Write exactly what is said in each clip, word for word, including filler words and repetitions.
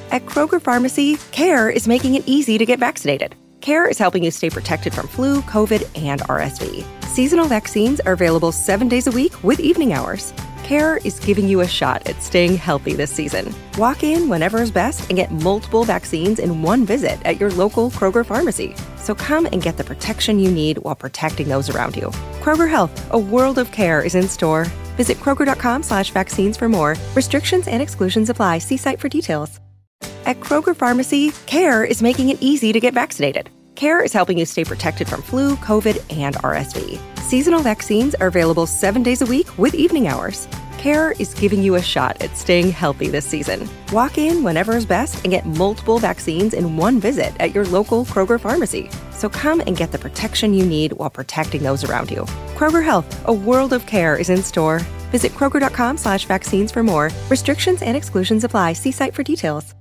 At Kroger Pharmacy, CARE is making it easy to get vaccinated. CARE is helping you stay protected from flu, COVID, and R S V. Seasonal vaccines are available seven days a week with evening hours. CARE is giving you a shot at staying healthy this season. Walk in whenever is best and get multiple vaccines in one visit at your local Kroger Pharmacy. So come and get the protection you need while protecting those around you. Kroger Health, a world of care is in store. Visit Kroger.com slash vaccines for more. Restrictions and exclusions apply. See site for details. At Kroger Pharmacy, CARE is making it easy to get vaccinated. CARE is helping you stay protected from flu, COVID, and R S V. Seasonal vaccines are available seven days a week with evening hours. CARE is giving you a shot at staying healthy this season. Walk in whenever is best and get multiple vaccines in one visit at your local Kroger Pharmacy. So come and get the protection you need while protecting those around you. Kroger Health, a world of care is in store. Visit Kroger.com slash vaccines for more. Restrictions and exclusions apply. See site for details.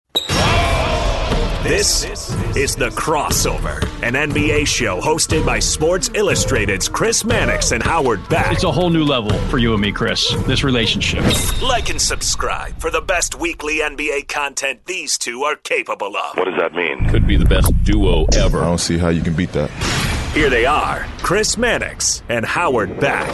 This is The Crossover, an N B A show hosted by Sports Illustrated's Chris Mannix and Howard Beck. It's a whole new level for you and me, Chris, this relationship. Like and subscribe for the best weekly N B A content these two are capable of. What does that mean? Could be the best duo ever. I don't see how you can beat that. Here they are, Chris Mannix and Howard Beck.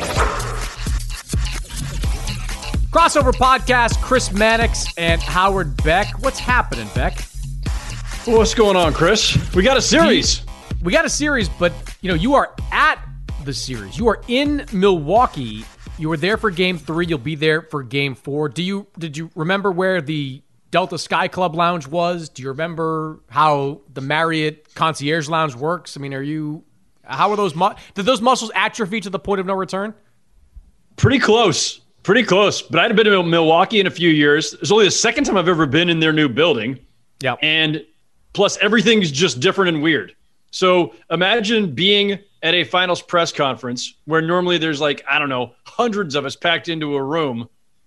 Crossover podcast, Chris Mannix and Howard Beck. What's happening, Beck? What's going on, Chris? We got a series. We got a series, but you know, you are at the series. You are in Milwaukee. You were there for game three. You'll be there for game four. Do you did you remember where the Delta Sky Club Lounge was? Do you remember how the Marriott Concierge Lounge works? I mean, are you how are those mu- did those muscles atrophy to the point of no return? Pretty close. Pretty close. But I hadn't been to Milwaukee in a few years. It's only the second time I've ever been in their new building. Yeah. And plus, everything's just different and weird. So imagine being at a finals press conference where normally there's like, I don't know, hundreds of us packed into a room,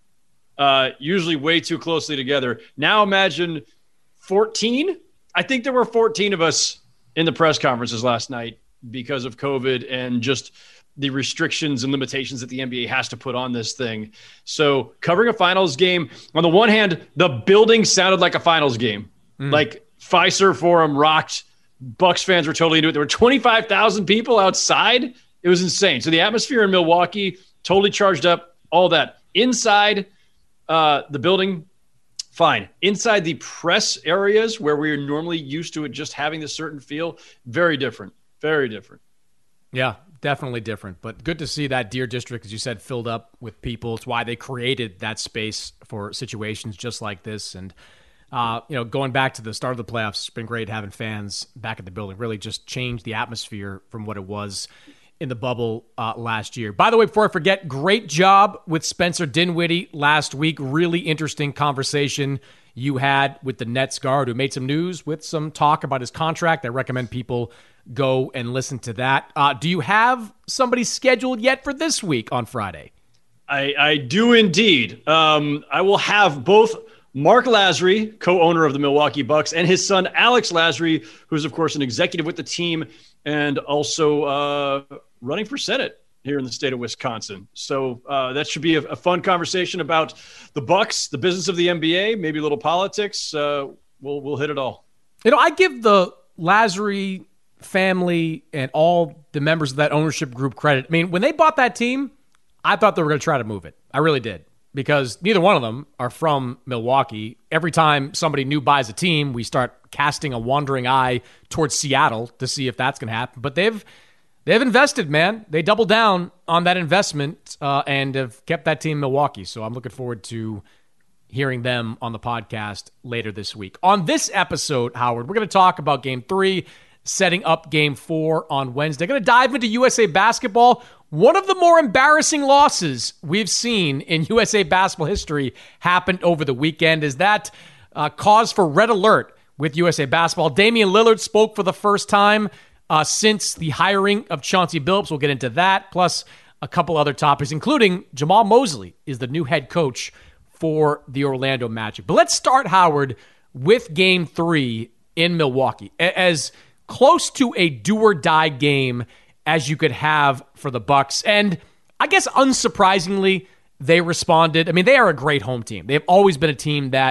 uh, usually way too closely together. Now imagine fourteen. I think there were fourteen of us in the press conferences last night because of COVID and just the restrictions and limitations that the N B A has to put on this thing. So covering a finals game, on the one hand, the building sounded like a finals game. Mm. Like, Fiserv Forum rocked. Bucks fans were totally into it. There were twenty-five thousand people outside. It was insane. So the atmosphere in Milwaukee, totally charged up, all that. Inside uh, the building, fine. Inside the press areas where we're normally used to it just having this certain feel, very different. Very different. Yeah, definitely different. But good to see that Deer District, as you said, filled up with people. It's why they created that space for situations just like this. And Uh, you know, going back to the start of the playoffs, it's been great having fans back at the building. Really just changed the atmosphere from what it was in the bubble uh, last year. By the way, before I forget, great job with Spencer Dinwiddie last week. Really interesting conversation you had with the Nets guard who made some news with some talk about his contract. I recommend people go and listen to that. Uh, do you have somebody scheduled yet for this week on Friday? I, I do indeed. Um, I will have both Mark Lasry, co-owner of the Milwaukee Bucks, and his son, Alex Lasry, who's, of course, an executive with the team and also uh, running for Senate here in the state of Wisconsin. So uh, that should be a, a fun conversation about the Bucks, the business of the N B A, maybe a little politics. Uh, we'll we'll hit it all. You know, I give the Lasry family and all the members of that ownership group credit. I mean, when they bought that team, I thought they were going to try to move it. I really did. Because neither one of them are from Milwaukee. Every time somebody new buys a team, we start casting a wandering eye towards Seattle to see if that's going to happen. But they've they've invested, man. They doubled down on that investment uh, and have kept that team Milwaukee. So I'm looking forward to hearing them on the podcast later this week. On this episode, Howard, we're going to talk about Game three, setting up Game four on Wednesday. Going to dive into U S A Basketball. One of the more embarrassing losses we've seen in U S A basketball history happened over the weekend. Is that uh, cause for red alert with U S A Basketball? Damian Lillard spoke for the first time uh, since the hiring of Chauncey Billups. We'll get into that, plus a couple other topics, including Jamal Mosley is the new head coach for the Orlando Magic. But let's start, Howard, with Game three in Milwaukee. As close to a do-or-die game as you could have for the Bucks. And I guess unsurprisingly, they responded. I mean, they are a great home team. They've always been a team that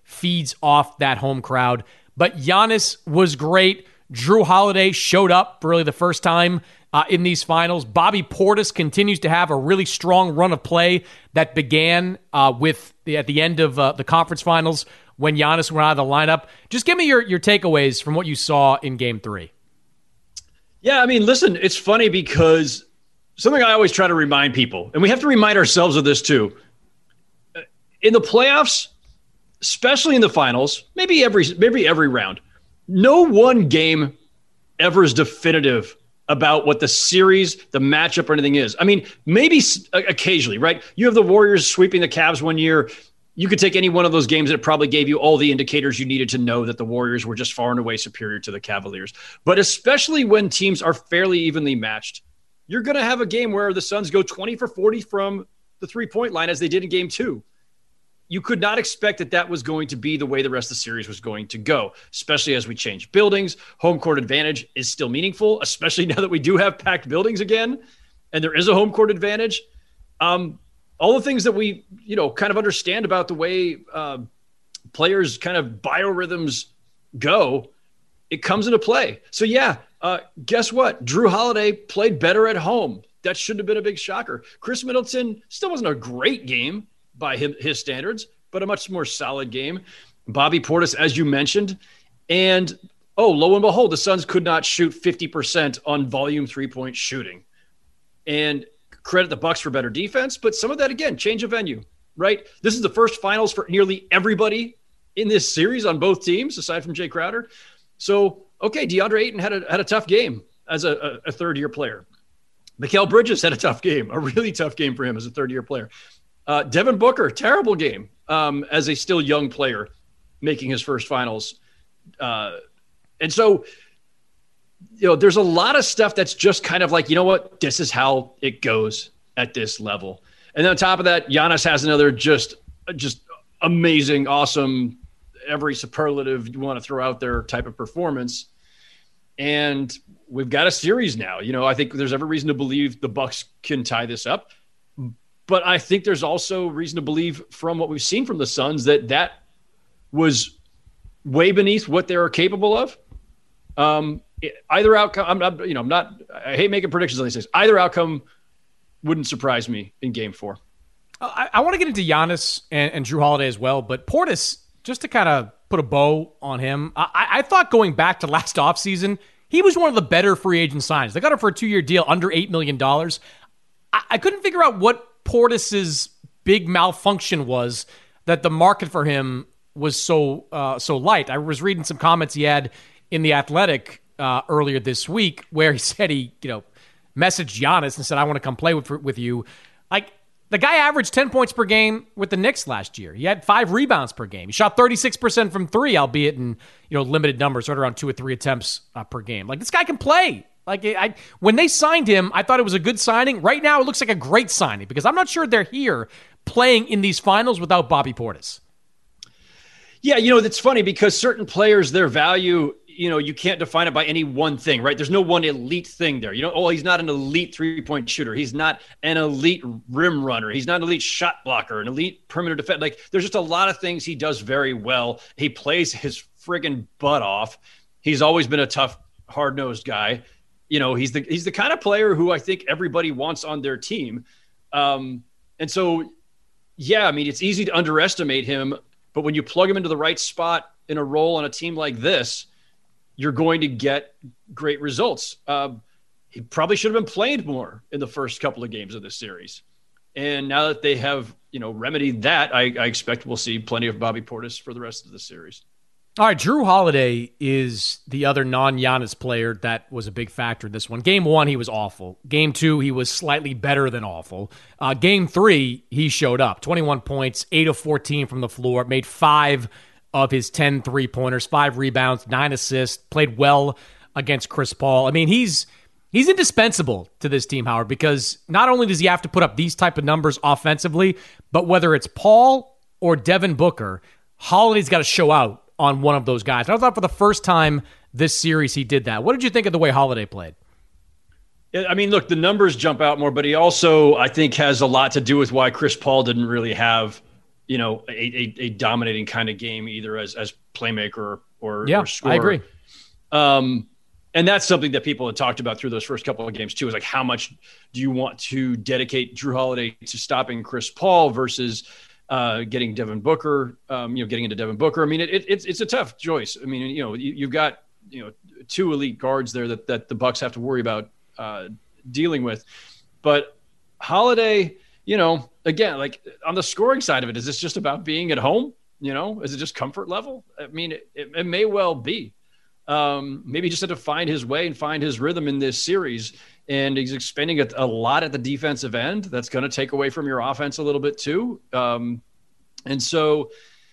feeds off that home crowd. But Giannis was great. Jrue Holiday showed up for really the first time uh, in these finals. Bobby Portis continues to have a really strong run of play that began uh, with the, at the end of uh, the conference finals when Giannis went out of the lineup. Just give me your, your takeaways from what you saw in game three. Yeah, I mean, listen, it's funny because something I always try to remind people, and we have to remind ourselves of this too. In the playoffs, especially in the finals, maybe every maybe every round, no one game ever is definitive about what the series, the matchup, or anything is. I mean, maybe occasionally, right? You have the Warriors sweeping the Cavs one year. You could take any one of those games that probably gave you all the indicators you needed to know that the Warriors were just far and away superior to the Cavaliers. But especially when teams are fairly evenly matched, you're going to have a game where the Suns go twenty for forty from the three-point line as they did in game two. You could not expect that that was going to be the way the rest of the series was going to go, especially as we change buildings. Home court advantage is still meaningful, especially now that we do have packed buildings again, and there is a home court advantage. Um, all the things that we, you know, kind of understand about the way uh, players' kind of biorhythms go, it comes into play. So, yeah, uh, guess what? Jrue Holiday played better at home. That shouldn't have been a big shocker. Chris Middleton still wasn't a great game by him, his standards, but a much more solid game. Bobby Portis, as you mentioned. And, oh, lo and behold, the Suns could not shoot fifty percent on volume three-point shooting. And credit the Bucks for better defense, but some of that, again, change of venue, right? This is the first finals for nearly everybody in this series on both teams, aside from Jay Crowder. So, okay, DeAndre Ayton had a, had a tough game as a, a, a third-year player. Mikal Bridges had a tough game, a really tough game for him as a third-year player. Uh, Devin Booker, terrible game um, as a still young player making his first finals. Uh, and so, you know, there's a lot of stuff that's just kind of like, you know what, this is how it goes at this level. And then on top of that, Giannis has another just, just amazing, awesome, every superlative you want to throw out there type of performance. And we've got a series now. You know, I think there's every reason to believe the Bucks can tie this up. But I think there's also reason to believe from what we've seen from the Suns that that was way beneath what they were capable of. Um, either outcome, I'm not, you know, I'm not, I hate making predictions on these things. Either outcome wouldn't surprise me in game four. I, I want to get into Giannis and, and Jrue Holiday as well, but Portis, just to kind of put a bow on him, I, I thought going back to last offseason, he was one of the better free agent signs. They got him for a two-year deal, under eight million dollars. I, I couldn't figure out what Portis's big malfunction was that the market for him was so uh, so light. I was reading some comments he had in The Athletic uh, earlier this week where he said he, you know, messaged Giannis and said, I want to come play with with you. Like, the guy averaged ten points per game with the Knicks last year. He had five rebounds per game. He shot thirty-six percent from three, albeit in, you know, limited numbers, right around two or three attempts uh, per game. Like, this guy can play. Like, I, when they signed him, I thought it was a good signing. Right now, it looks like a great signing because I'm not sure they're here playing in these finals without Bobby Portis. Yeah, you know, it's funny because certain players, their value, you know, you can't define it by any one thing, right? There's no one elite thing there. You know, oh, he's not an elite three-point shooter. He's not an elite rim runner. He's not an elite shot blocker, an elite perimeter defender. Like, there's just a lot of things he does very well. He plays his friggin' butt off. He's always been a tough, hard-nosed guy. You know, he's the he's the kind of player who I think everybody wants on their team. Um, and so, yeah, I mean, it's easy to underestimate him, but when you plug him into the right spot in a role on a team like this, you're going to get great results. Uh, he probably should have been played more in the first couple of games of this series. And now that they have, you know, remedied that, I, I expect we'll see plenty of Bobby Portis for the rest of the series. All right, Jrue Holiday is the other non-Giannis player that was a big factor in this one. Game one, he was awful. Game two, he was slightly better than awful. Uh, game three, he showed up. twenty-one points, eight of fourteen from the floor, made five of his ten three-pointers, five rebounds, nine assists, played well against Chris Paul. I mean, he's he's indispensable to this team, Howard, because not only does he have to put up these type of numbers offensively, but whether it's Paul or Devin Booker, Holiday's got to show out on one of those guys. And I thought for the first time this series he did that. What did you think of the way Holiday played? I mean, look, the numbers jump out more, but he also, I think, has a lot to do with why Chris Paul didn't really have you know, a, a, a dominating kind of game, either as, as playmaker or, yeah, or scorer. I agree. Um, and that's something that people had talked about through those first couple of games too, is like, how much do you want to dedicate Jrue Holiday to stopping Chris Paul versus uh, getting Devin Booker, um, you know, getting into Devin Booker. I mean, it, it, it's, it's a tough choice. I mean, you know, you, you've got, you know, two elite guards there that, that the Bucks have to worry about uh, dealing with, but Holiday, you know, again, like on the scoring side of it, is this just about being at home? You know, is it just comfort level? I mean, it, it, it may well be. Um, maybe he just had to find his way and find his rhythm in this series. And he's expending a, a lot at the defensive end. That's going to take away from your offense a little bit too. Um, and so,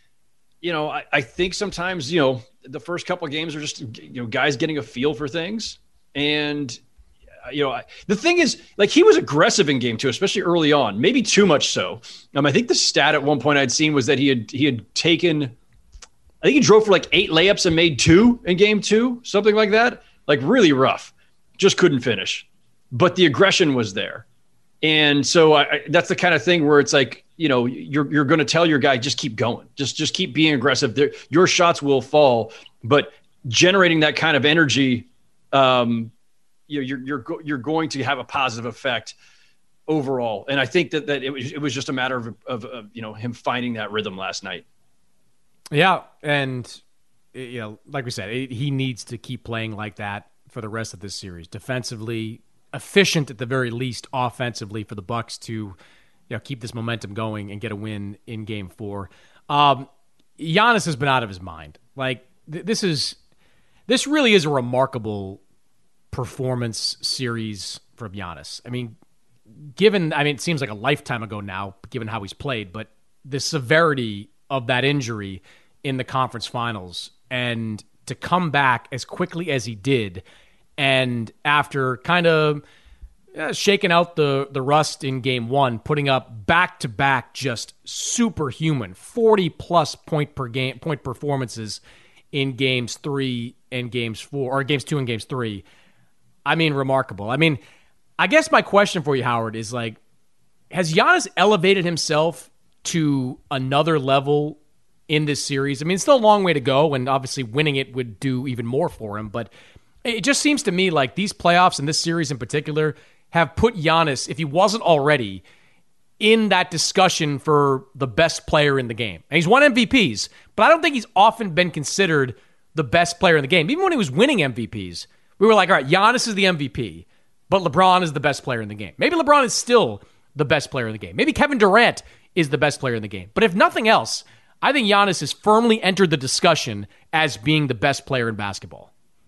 you know, I, I think sometimes, you know, the first couple of games are just, you know, guys getting a feel for things. And, you know, I, the thing is, like, he was aggressive in game two, especially early on, maybe too much so. Um, I think the stat at one point I'd seen was that he had, he had taken, I think he drove for like eight layups and made two in game two, something like that. Like really rough, just couldn't finish, but the aggression was there. And so I, I, that's the kind of thing where it's like, you know, you're, you're going to tell your guy, just keep going, just, just keep being aggressive. There, your shots will fall, but generating that kind of energy, um, you know, you're, you're, you're going to have a positive effect overall. And I think that, that it was, it was just a matter of, of, of, you know, him finding that rhythm last night. Yeah. And, you know, like we said, he needs to keep playing like that for the rest of this series. Defensively, efficient at the very least, offensively, for the Bucks to, you know, keep this momentum going and get a win in game four. Um, Giannis has been out of his mind. Like, th- this is, this really is a remarkable performance series from Giannis. I mean, given, I mean, it seems like a lifetime ago now, given how he's played, but the severity of that injury in the conference finals, and to come back as quickly as he did, and after kind of uh, shaking out the, the rust in game one, putting up back-to-back just superhuman forty-plus point per game point performances in games three and games four, or games two and games three. I mean, remarkable. I mean, I guess my question for you, Howard, is like, has Giannis elevated himself to another level in this series? I mean, it's still a long way to go, and obviously winning it would do even more for him, but it just seems to me like these playoffs and this series in particular have put Giannis, if he wasn't already, in that discussion for the best player in the game. And he's won M V Ps, but I don't think he's often been considered the best player in the game. Even when he was winning M V Ps, we were like, all right, Giannis is the M V P, but LeBron is the best player in the game. Maybe LeBron is still the best player in the game. Maybe Kevin Durant is the best player in the game. But if nothing else, I think Giannis has firmly entered the discussion as being the best player in basketball.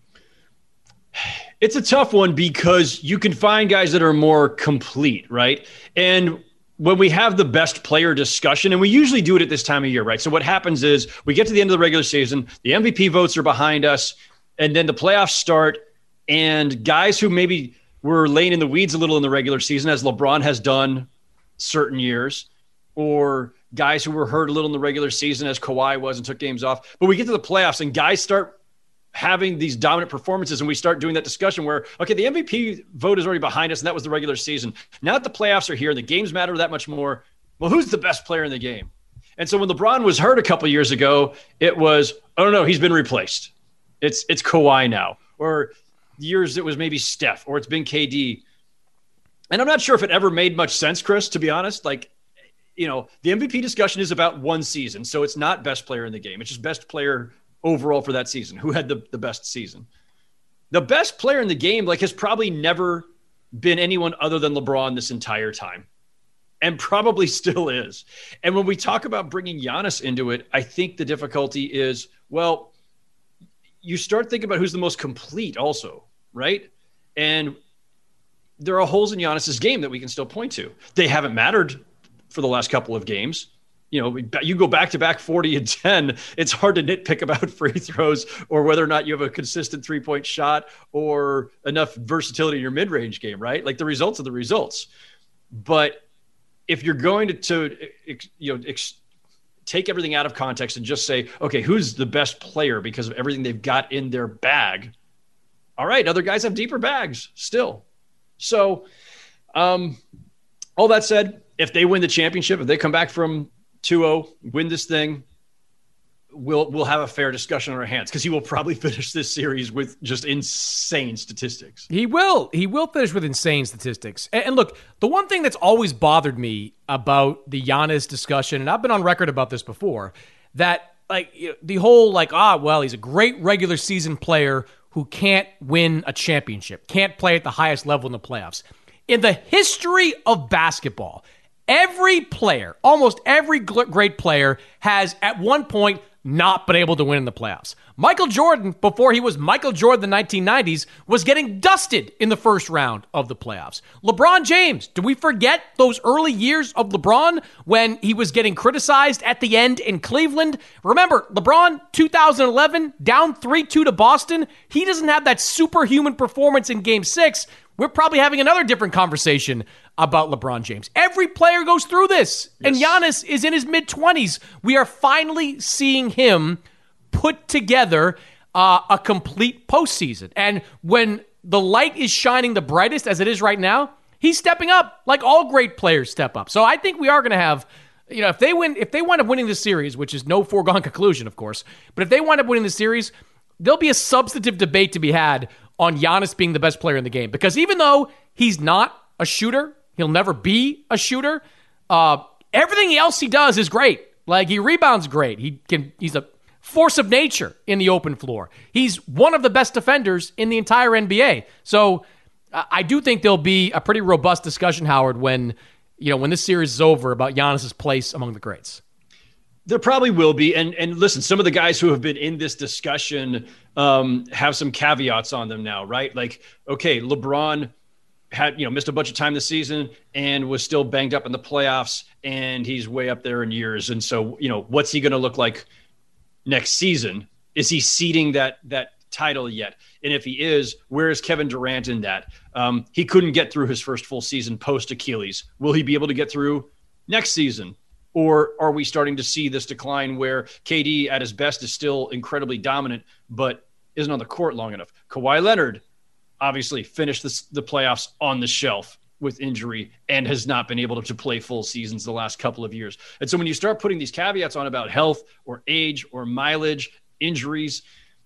It's a tough one because you can find guys that are more complete, right? And when we have the best player discussion, and we usually do it at this time of year, right? So what happens is we get to the end of the regular season, the M V P votes are behind us, and then the playoffs start, and guys who maybe were laying in the weeds a little in the regular season, as LeBron has done certain years, or guys who were hurt a little in the regular season, as Kawhi was and took games off. But we get to the playoffs, and guys start having these dominant performances, and we start doing that discussion where, okay, the M V P vote is already behind us, and that was the regular season. Now that the playoffs are here and the games matter that much more, well, who's the best player in the game? And so when LeBron was hurt a couple years ago, it was, oh, no, no, he's been replaced. It's it's Kawhi now. Or years it was maybe Steph, or it's been K D. And I'm not sure if it ever made much sense, Chris, to be honest. Like, you know, the M V P discussion is about one season, so it's not best player in the game. It's just best player overall for that season. Who had the, the best season? The best player in the game, like, has probably never been anyone other than LeBron this entire time, and probably still is. And when we talk about bringing Giannis into it, I think the difficulty is, well, you start thinking about who's the most complete also, right? And there are holes in Giannis's game that we can still point to. They haven't mattered for the last couple of games. You know, you go back to back forty and ten, it's hard to nitpick about free throws or whether or not you have a consistent three point shot or enough versatility in your mid range game, right? Like, the results are the results. But if you're going to, to you know, ex- take everything out of context and just say, okay, who's the best player because of everything they've got in their bag? All right, other guys have deeper bags still. So, um, all that said, if they win the championship, if they come back from two oh, win this thing. We'll we'll have a fair discussion on our hands because he will probably finish this series with just insane statistics. He will. He will finish with insane statistics. And, and look, the one thing that's always bothered me about the Giannis discussion, and I've been on record about this before, that like you know, the whole like, ah, well, he's a great regular season player who can't win a championship, can't play at the highest level in the playoffs. In the history of basketball, every player, almost every great player has at one point not been able to win in the playoffs. Michael Jordan, before he was Michael Jordan in the nineteen nineties, was getting dusted in the first round of the playoffs. LeBron James, do we forget those early years of LeBron when he was getting criticized at the end in Cleveland? Remember, LeBron, two thousand eleven, down three two to Boston. He doesn't have that superhuman performance in game six. We're probably having another different conversation about LeBron James. Every player goes through this, yes. And Giannis is in his mid-twenties. We are finally seeing him put together uh, a complete postseason. And when the light is shining the brightest, as it is right now, he's stepping up like all great players step up. So I think we are going to have, you know, if they win, if they wind up winning this series, which is no foregone conclusion, of course, but if they wind up winning the series, there'll be a substantive debate to be had on Giannis being the best player in the game. Because even though he's not a shooter, he'll never be a shooter, uh, everything else he does is great. Like, he rebounds great. He can. He's a force of nature in the open floor. He's one of the best defenders in the entire N B A. So uh, I do think there'll be a pretty robust discussion, Howard, when, you know, when this series is over about Giannis's place among the greats. There probably will be. And and listen, some of the guys who have been in this discussion um, have some caveats on them now, right? Like, okay, LeBron had, you know, missed a bunch of time this season and was still banged up in the playoffs, and he's way up there in years. And so, you know, what's he going to look like next season? Is he ceding that that title yet? And if he is, where is Kevin Durant in that? Um, he couldn't get through his first full season post Achilles. Will he be able to get through next season? Or are we starting to see this decline where K D at his best is still incredibly dominant, but isn't on the court long enough? Kawhi Leonard obviously finished this, the playoffs on the shelf with injury and has not been able to play full seasons the last couple of years. And so when you start putting these caveats on about health or age or mileage, injuries,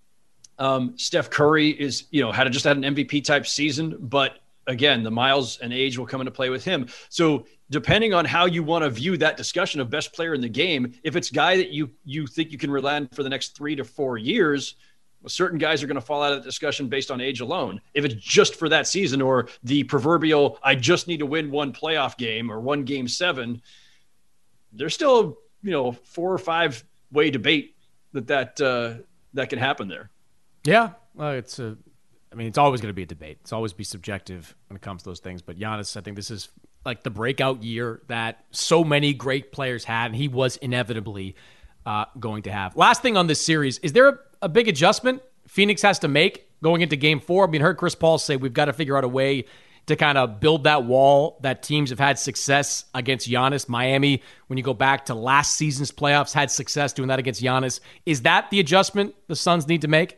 um, Steph Curry is, you know, had just had an M V P type season, but again, the miles and age will come into play with him. So depending on how you want to view that discussion of best player in the game, if it's a guy that you you think you can rely on for the next three to four years, well, certain guys are going to fall out of the discussion based on age alone. If it's just for that season or the proverbial, I just need to win one playoff game or one game seven, there's still, you know, four or five way debate that that, uh, that can happen there. Yeah. Well, it's a, I mean, it's always going to be a debate. It's always be subjective when it comes to those things. But Giannis, I think this is like the breakout year that so many great players had, and he was inevitably uh, going to have. Last thing on this series, is there a, a big adjustment Phoenix has to make going into game four? I mean, I heard Chris Paul say we've got to figure out a way to kind of build that wall that teams have had success against Giannis. Miami, when you go back to last season's playoffs, had success doing that against Giannis. Is that the adjustment the Suns need to make?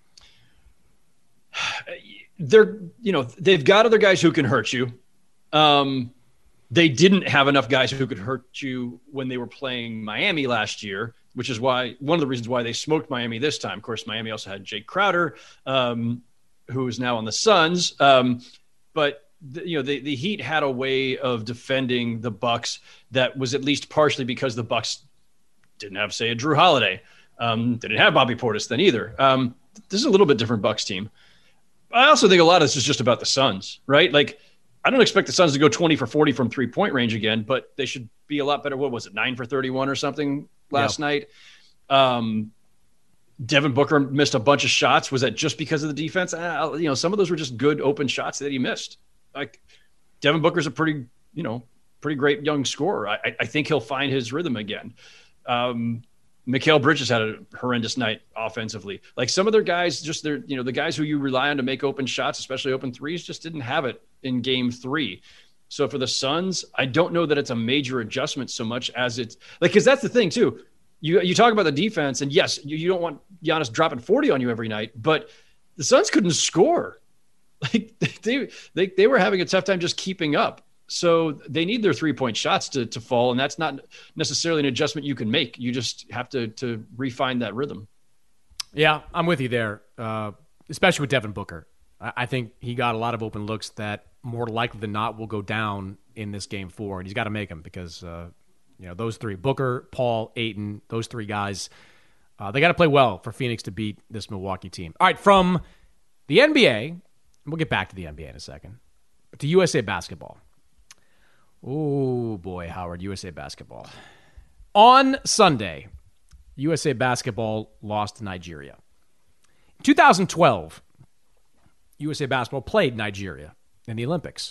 They're, you know, they've got other guys who can hurt you. Um, they didn't have enough guys who could hurt you when they were playing Miami last year, which is why one of the reasons why they smoked Miami this time. Of course, Miami also had Jake Crowder, um, who is now on the Suns. Um, but the, you know, the, the Heat had a way of defending the Bucks that was at least partially because the Bucks didn't have, say, a Drew Holiday. Um, they didn't have Bobby Portis then either. Um, this is a little bit different Bucks team. I also think a lot of this is just about the Suns, right? Like, I don't expect the Suns to go twenty for forty from three-point range again, but they should be a lot better. What was it, nine for thirty-one or something last yep. night? Um, Devin Booker missed a bunch of shots. Was that just because of the defense? Uh, you know, some of those were just good open shots that he missed. Like, Devin Booker's a pretty, you know, pretty great young scorer. I, I think he'll find his rhythm again. Um, Mikal Bridges had a horrendous night offensively. Like, some of their guys, just their, you know, the guys who you rely on to make open shots, especially open threes, just didn't have it in game three. So for the Suns, I don't know that it's a major adjustment so much as it's like, cause that's the thing too. You, you talk about the defense, and yes, you, you don't want Giannis dropping forty on you every night, but the Suns couldn't score. Like, they, they, they were having a tough time just keeping up. So they need their three-point shots to to fall, and that's not necessarily an adjustment you can make. You just have to to refine that rhythm. Yeah, I'm with you there, uh, especially with Devin Booker. I, I think he got a lot of open looks that more likely than not will go down in this game four, and he's got to make them because uh, you know those three, Booker, Paul, Ayton, those three guys, uh, they got to play well for Phoenix to beat this Milwaukee team. All right, from the N B A, we'll get back to the N B A in a second, but to U S A Basketball. Oh, boy, Howard, U S A Basketball. On Sunday, U S A Basketball lost to Nigeria. In two thousand twelve, U S A Basketball played Nigeria in the Olympics.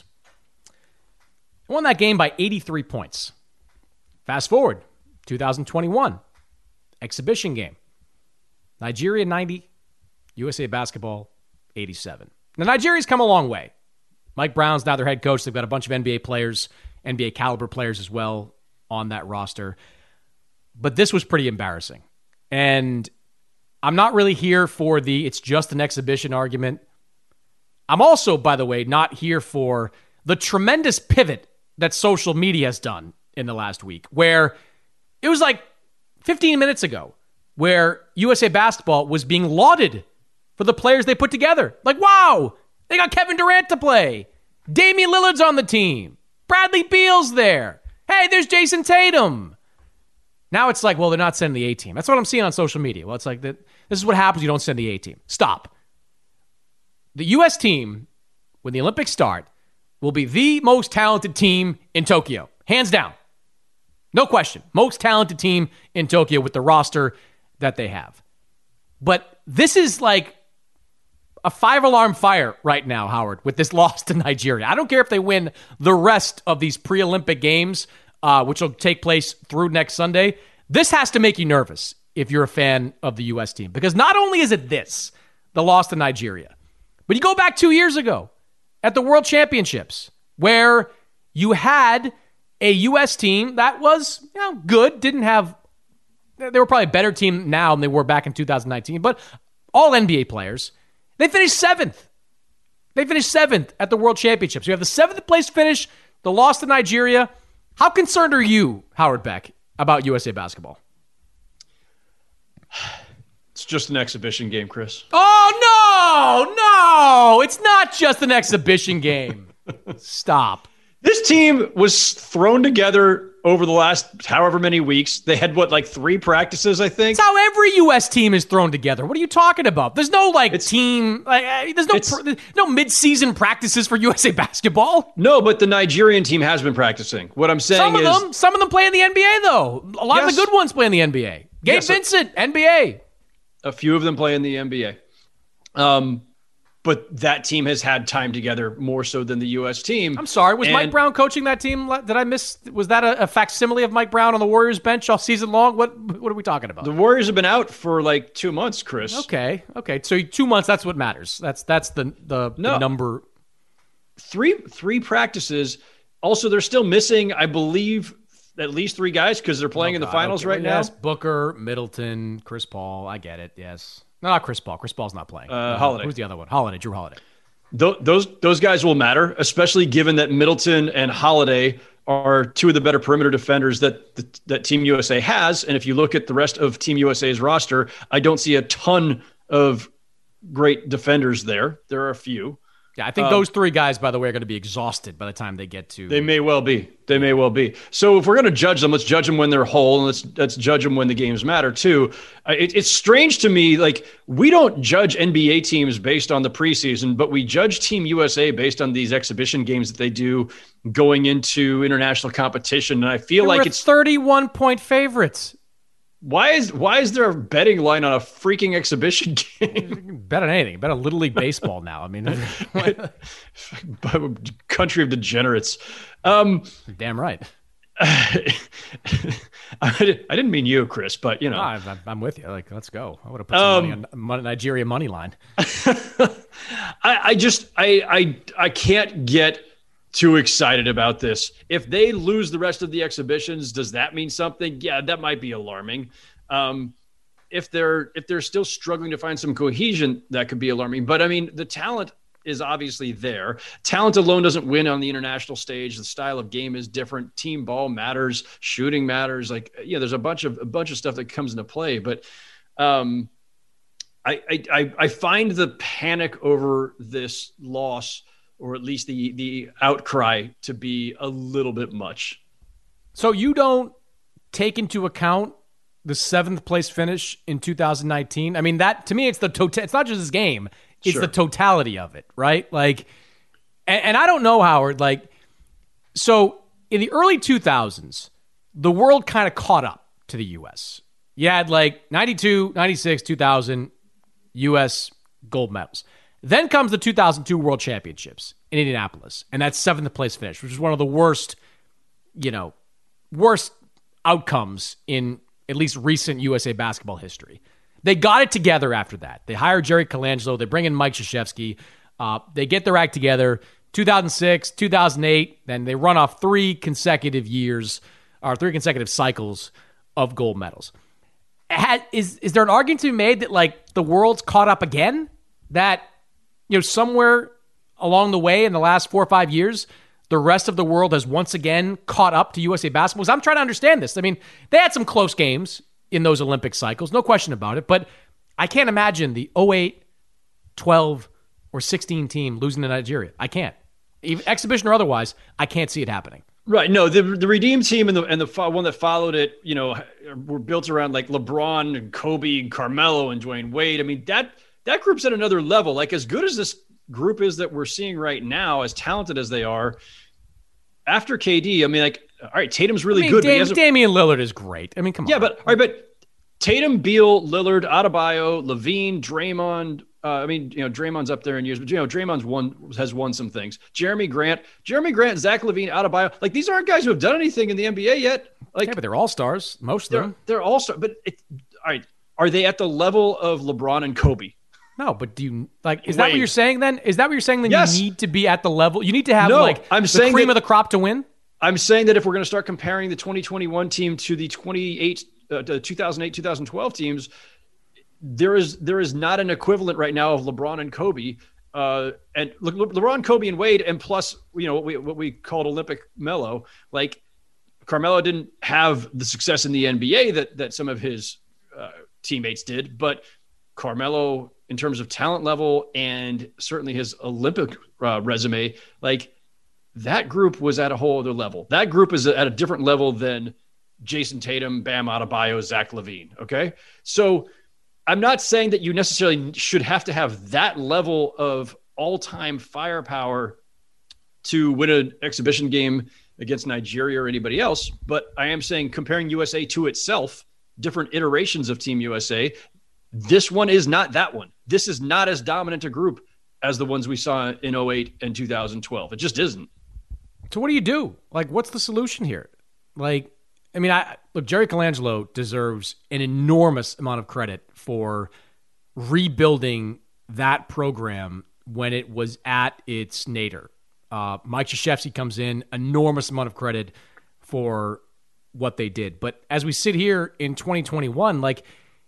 Won that game by eighty-three points. Fast forward, two thousand twenty-one, exhibition game. Nigeria ninety, U S A Basketball eighty-seven. Now, Nigeria's come a long way. Mike Brown's now their head coach. They've got a bunch of N B A players, N B A caliber players as well on that roster. But this was pretty embarrassing. And I'm not really here for the it's just an exhibition argument. I'm also, by the way, not here for the tremendous pivot that social media has done in the last week, where it was like fifteen minutes ago where U S A Basketball was being lauded for the players they put together. Like, wow, they got Kevin Durant to play. Damian Lillard's on the team. Bradley Beal's there. Hey, there's Jason Tatum. Now it's like, well, they're not sending the A-team. That's what I'm seeing on social media. Well, it's like, that. This is what happens when you don't send the A-team. Stop. The U S team, when the Olympics start, will be the most talented team in Tokyo. Hands down. No question. Most talented team in Tokyo with the roster that they have. But this is like a five-alarm fire right now, Howard, with this loss to Nigeria. I don't care if they win the rest of these pre-Olympic games, uh, which will take place through next Sunday. This has to make you nervous if you're a fan of the U S team. Because not only is it this, the loss to Nigeria, but you go back two years ago at the World Championships where you had a U S team that was, you know, good, didn't have, they were probably a better team now than they were back in two thousand nineteen, but all N B A players. They finished seventh. They finished seventh at the World Championships. You have the seventh place finish, the loss to Nigeria. How concerned are you, Howard Beck, about U S A Basketball? It's just an exhibition game, Chris. Oh, no, no. It's not just an exhibition game. Stop. This team was thrown together over the last however many weeks. They had, what, like three practices, I think? That's how every U S team is thrown together. What are you talking about? There's no, like, it's, team, like, there's no pr- no mid-season practices for U S A Basketball. No, but the Nigerian team has been practicing. What I'm saying some of is... Them, some of them play in the N B A, though. A lot yes. of the good ones play in the N B A. Gabe yes, Vincent, N B A. A few of them play in the N B A. Um... But that team has had time together more so than the U S team. I'm sorry. Was and Mike Brown coaching that team? Did I miss? Was that a, a facsimile of Mike Brown on the Warriors bench all season long? What What are we talking about? The Warriors have been out for like two months, Chris. Okay. Okay. So two months. That's what matters. That's that's the the, no. the number. Three three practices. Also, they're still missing, I believe, at least three guys because they're playing oh, in the God, finals okay. right well, now. Yes, Booker, Middleton, Chris Paul. I get it. Yes. No, not Chris Paul. Chris Paul's not playing. Uh, uh, Holiday. Who's the other one? Holiday. Drew Holiday. Th- those those guys will matter, especially given that Middleton and Holiday are two of the better perimeter defenders that the, that Team U S A has. And if you look at the rest of Team U S A's roster, I don't see a ton of great defenders there. There are a few. Yeah, I think um, those three guys, by the way, are going to be exhausted by the time they get to. They may well be. They may well be. So if we're going to judge them, let's judge them when they're whole, and let's let's judge them when the games matter too. Uh, it, it's strange to me, like we don't judge N B A teams based on the preseason, but we judge Team U S A based on these exhibition games that they do going into international competition. And I feel they like were it's thirty-one point favorites. Why is why is there a betting line on a freaking exhibition game? You can bet on anything. Bet on Little League Baseball now. I mean, country of degenerates. Um, Damn right. I didn't mean you, Chris, but you know, no, I'm, I'm with you. Like, let's go. I would have put some um, money on Nigeria money line. I, I just I I I can't get too excited about this. If they lose the rest of the exhibitions, does that mean something? Yeah, that might be alarming. Um, if they're if they're still struggling to find some cohesion, that could be alarming. But I mean, the talent is obviously there. Talent alone doesn't win on the international stage. The style of game is different. Team ball matters. Shooting matters. Like, yeah, there's a bunch of a bunch of stuff that comes into play. But um, I, I I find the panic over this loss, or at least the the outcry, to be a little bit much. So you don't take into account the seventh place finish in two thousand nineteen. I mean, that to me, it's the total. It's not just this game; it's sure. the totality of it, right? Like, and, and I don't know, Howard. Like, so in the early two thousands, the world kind of caught up to the U S. You had like ninety-two, ninety-six, two thousand U S gold medals. Then comes the two thousand two World Championships in Indianapolis, and that seventh place finish, which is one of the worst, you know, worst outcomes in at least recent U S A basketball history. They got it together after that. They hired Jerry Colangelo. They bring in Mike Krzyzewski. Uh, they get their act together. two thousand six, two thousand eight, then they run off three consecutive years, or three consecutive cycles of gold medals. Had, is is there an argument to be made that, like, the world's caught up again? That, you know, somewhere along the way in the last four or five years, the rest of the world has once again caught up to U S A basketball? Because I'm trying to understand this. I mean, they had some close games in those Olympic cycles, no question about it, but I can't imagine the oh eight, twelve, or sixteen team losing to Nigeria. I can't. Even exhibition or otherwise, I can't see it happening. Right. No, the the Redeem team and the and the one that followed it, you know, were built around like LeBron and Kobe and Carmelo and Dwayne Wade. I mean, that that group's at another level. Like, as good as this group is that we're seeing right now, as talented as they are, after K D, I mean, like, all right, Tatum's really I mean, good. Dam- but Damian Lillard is great. I mean, come on. Yeah, but all right, but Tatum, Beal, Lillard, Adebayo, Levine, Draymond. Uh, I mean, you know, Draymond's up there in years, but, you know, Draymond's won, has won some things. Jeremy Grant, Jeremy Grant, Zach LaVine, Adebayo. Like, these aren't guys who have done anything in the N B A yet. Like, yeah, but they're all-stars, most of they're, them. They're all-stars. But, it, all right, are they at the level of LeBron and Kobe? No, but do you, like, is Wait. that what you're saying then? Is that what you're saying then? Yes. You need to be at the level? You need to have, no, like, I'm the saying cream that, of the crop to win? I'm saying that if we're going to start comparing the twenty twenty-one team to the twenty-eight, uh, the two thousand eight, two thousand twelve teams, there is there is not an equivalent right now of LeBron and Kobe, uh, and Le- Le- LeBron, Kobe, and Wade, and plus, you know, what we what we called Olympic Melo. Like, Carmelo didn't have the success in the N B A that that some of his uh, teammates did, but Carmelo, in terms of talent level and certainly his Olympic uh, resume, like, that group was at a whole other level. That group is at a different level than Jason Tatum, Bam Adebayo, Zach LaVine. Okay, so I'm not saying that you necessarily should have to have that level of all-time firepower to win an exhibition game against Nigeria or anybody else, but I am saying, comparing U S A to itself, different iterations of Team U S A, this one is not that one. This is not as dominant a group as the ones we saw in oh eight and two thousand twelve. It just isn't. So what do you do? Like, what's the solution here? Like, I mean, I look, Jerry Colangelo deserves an enormous amount of credit for rebuilding that program when it was at its nadir. Uh, Mike Krzyzewski comes in, enormous amount of credit for what they did. But as we sit here in twenty twenty-one, like,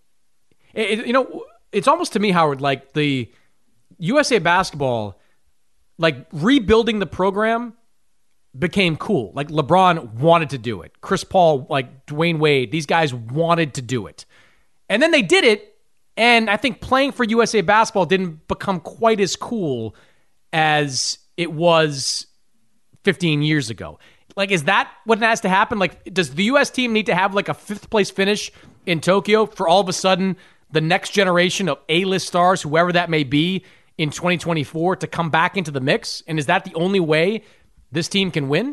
it, you know, it's almost to me, Howard, like the U S A basketball, like, rebuilding the program became cool. Like, LeBron wanted to do it. Chris Paul, like Dwayne Wade, these guys wanted to do it. And then they did it, and I think playing for U S A basketball didn't become quite as cool as it was fifteen years ago. Like, is that what has to happen? Like, does the U S team need to have, like, a fifth place finish in Tokyo for all of a sudden the next generation of A-list stars, whoever that may be, in twenty twenty-four to come back into the mix? And is that the only way this team can win?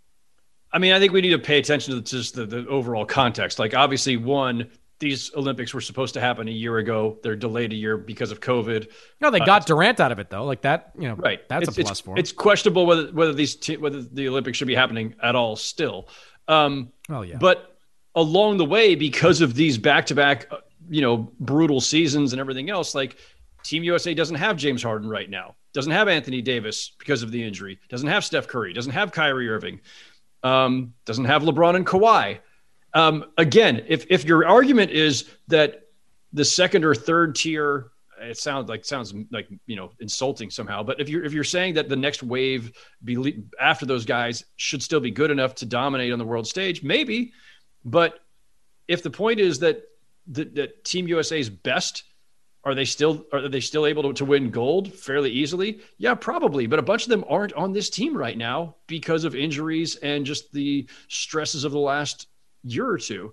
I mean, I think we need to pay attention to just the, the overall context. Like, obviously, one, these Olympics were supposed to happen a year ago. They're delayed a year because of COVID. No, they uh, got Durant out of it, though. Like, that, you know, right. That's it's, a plus it's, for him. It's questionable whether whether these te- whether the Olympics should be happening at all still. Um, oh yeah. But along the way, because of these back-to-back, you know, brutal seasons and everything else, like, Team U S A doesn't have James Harden right now. Doesn't have Anthony Davis because of the injury. Doesn't have Steph Curry. Doesn't have Kyrie Irving. Um, doesn't have LeBron and Kawhi. Um, again, if if your argument is that the second or third tier it sounds like sounds like, you know, insulting somehow. But if you're if you're saying that the next wave be after those guys should still be good enough to dominate on the world stage, maybe. But if the point is that that, that Team U S A's best, are they still are they still able to, to win gold fairly easily? Yeah, probably. But a bunch of them aren't on this team right now because of injuries and just the stresses of the last year or two.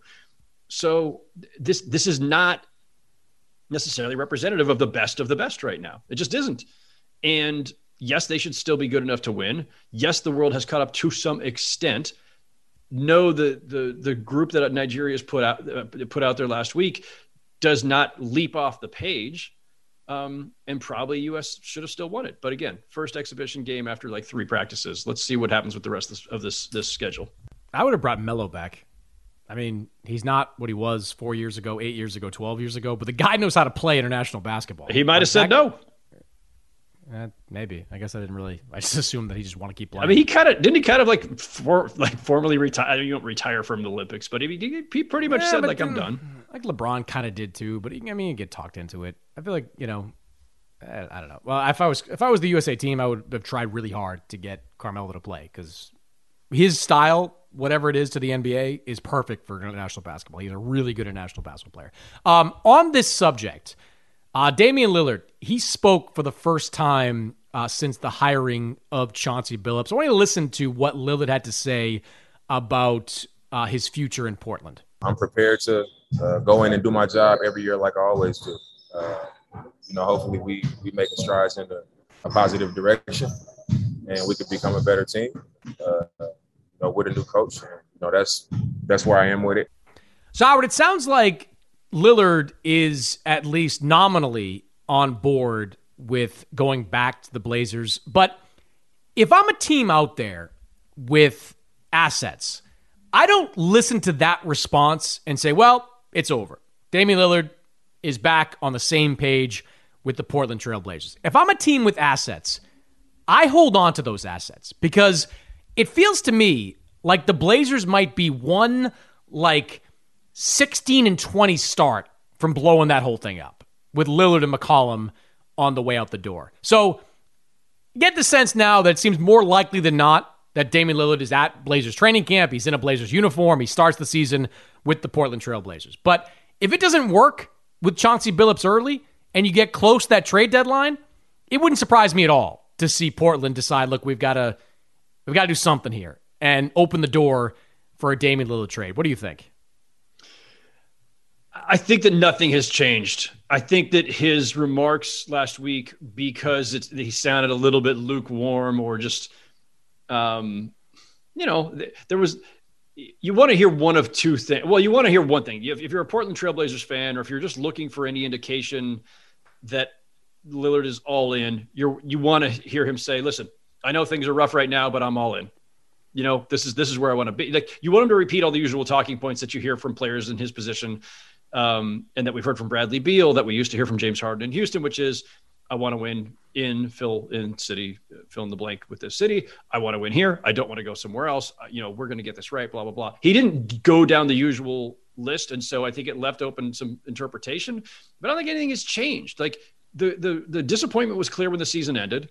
So this this is not necessarily representative of the best of the best right now. It just isn't. And yes, they should still be good enough to win. Yes, the world has caught up to some extent. No, the the the group that Nigeria has put out uh, put out there last week does not leap off the page. Um, and probably U S should have still won it. But again, first exhibition game after like three practices. Let's see what happens with the rest of this of this, this schedule. I would have brought Melo back. I mean, he's not what he was four years ago, eight years ago, twelve years ago, but the guy knows how to play international basketball. He might have said no. Eh, maybe. I guess I didn't really. I just assumed that he just want to keep playing. I mean, he kind of didn't he kind of like for like formally retire. You don't retire from the Olympics, but he, he, he pretty much yeah, said like, I'm done. Like LeBron kind of did too, but he, I mean, you get talked into it. I feel like, you know, I, I don't know. Well, if I was if I was the U S A team, I would have tried really hard to get Carmelo to play because his style, whatever it is to the N B A, is perfect for international basketball. He's a really good international basketball player. Um, on this subject, uh, Damian Lillard, he spoke for the first time uh, since the hiring of Chauncey Billups. I want you to listen to what Lillard had to say about uh, his future in Portland. I'm prepared to uh, go in and do my job every year like I always do. Uh, you know, hopefully we, we make strides in a, a positive direction and we could become a better team. Uh, you know, with a new coach, and, you know, that's that's where I am with it. So, Howard, it sounds like Lillard is at least nominally on board with going back to the Blazers. But if I'm a team out there with assets, I don't listen to that response and say, well, it's over. Damian Lillard is back on the same page with the Portland Trail Blazers. If I'm a team with assets, I hold on to those assets because it feels to me like the Blazers might be one like sixteen and twenty start from blowing that whole thing up with Lillard and McCollum on the way out the door. So get the sense now that it seems more likely than not that Damian Lillard is at Blazers training camp. He's in a Blazers uniform. He starts the season with the Portland Trail Blazers. But if it doesn't work with Chauncey Billups early and you get close to that trade deadline, it wouldn't surprise me at all to see Portland decide, look, we've got to we've got to do something here and open the door for a Damian Lillard trade. What do you think? I think that nothing has changed. I think that his remarks last week, because it's, he sounded a little bit lukewarm or just, um, you know, there was, you want to hear one of two things. Well, you want to hear one thing. If you're a Portland Trail Blazers fan, or if you're just looking for any indication that Lillard is all in, you're, you want to hear him say, listen, I know things are rough right now, but I'm all in. You know, this is, this is where I want to be. Like, you want him to repeat all the usual talking points that you hear from players in his position. Um, and that we've heard from Bradley Beal, that we used to hear from James Harden in Houston, which is, I want to win in fill in city, fill in the blank with this city. I want to win here. I don't want to go somewhere else. Uh, you know, we're going to get this right, blah, blah, blah. He didn't go down the usual list. And so I think it left open some interpretation, but I don't think anything has changed. Like the, the, the disappointment was clear when the season ended.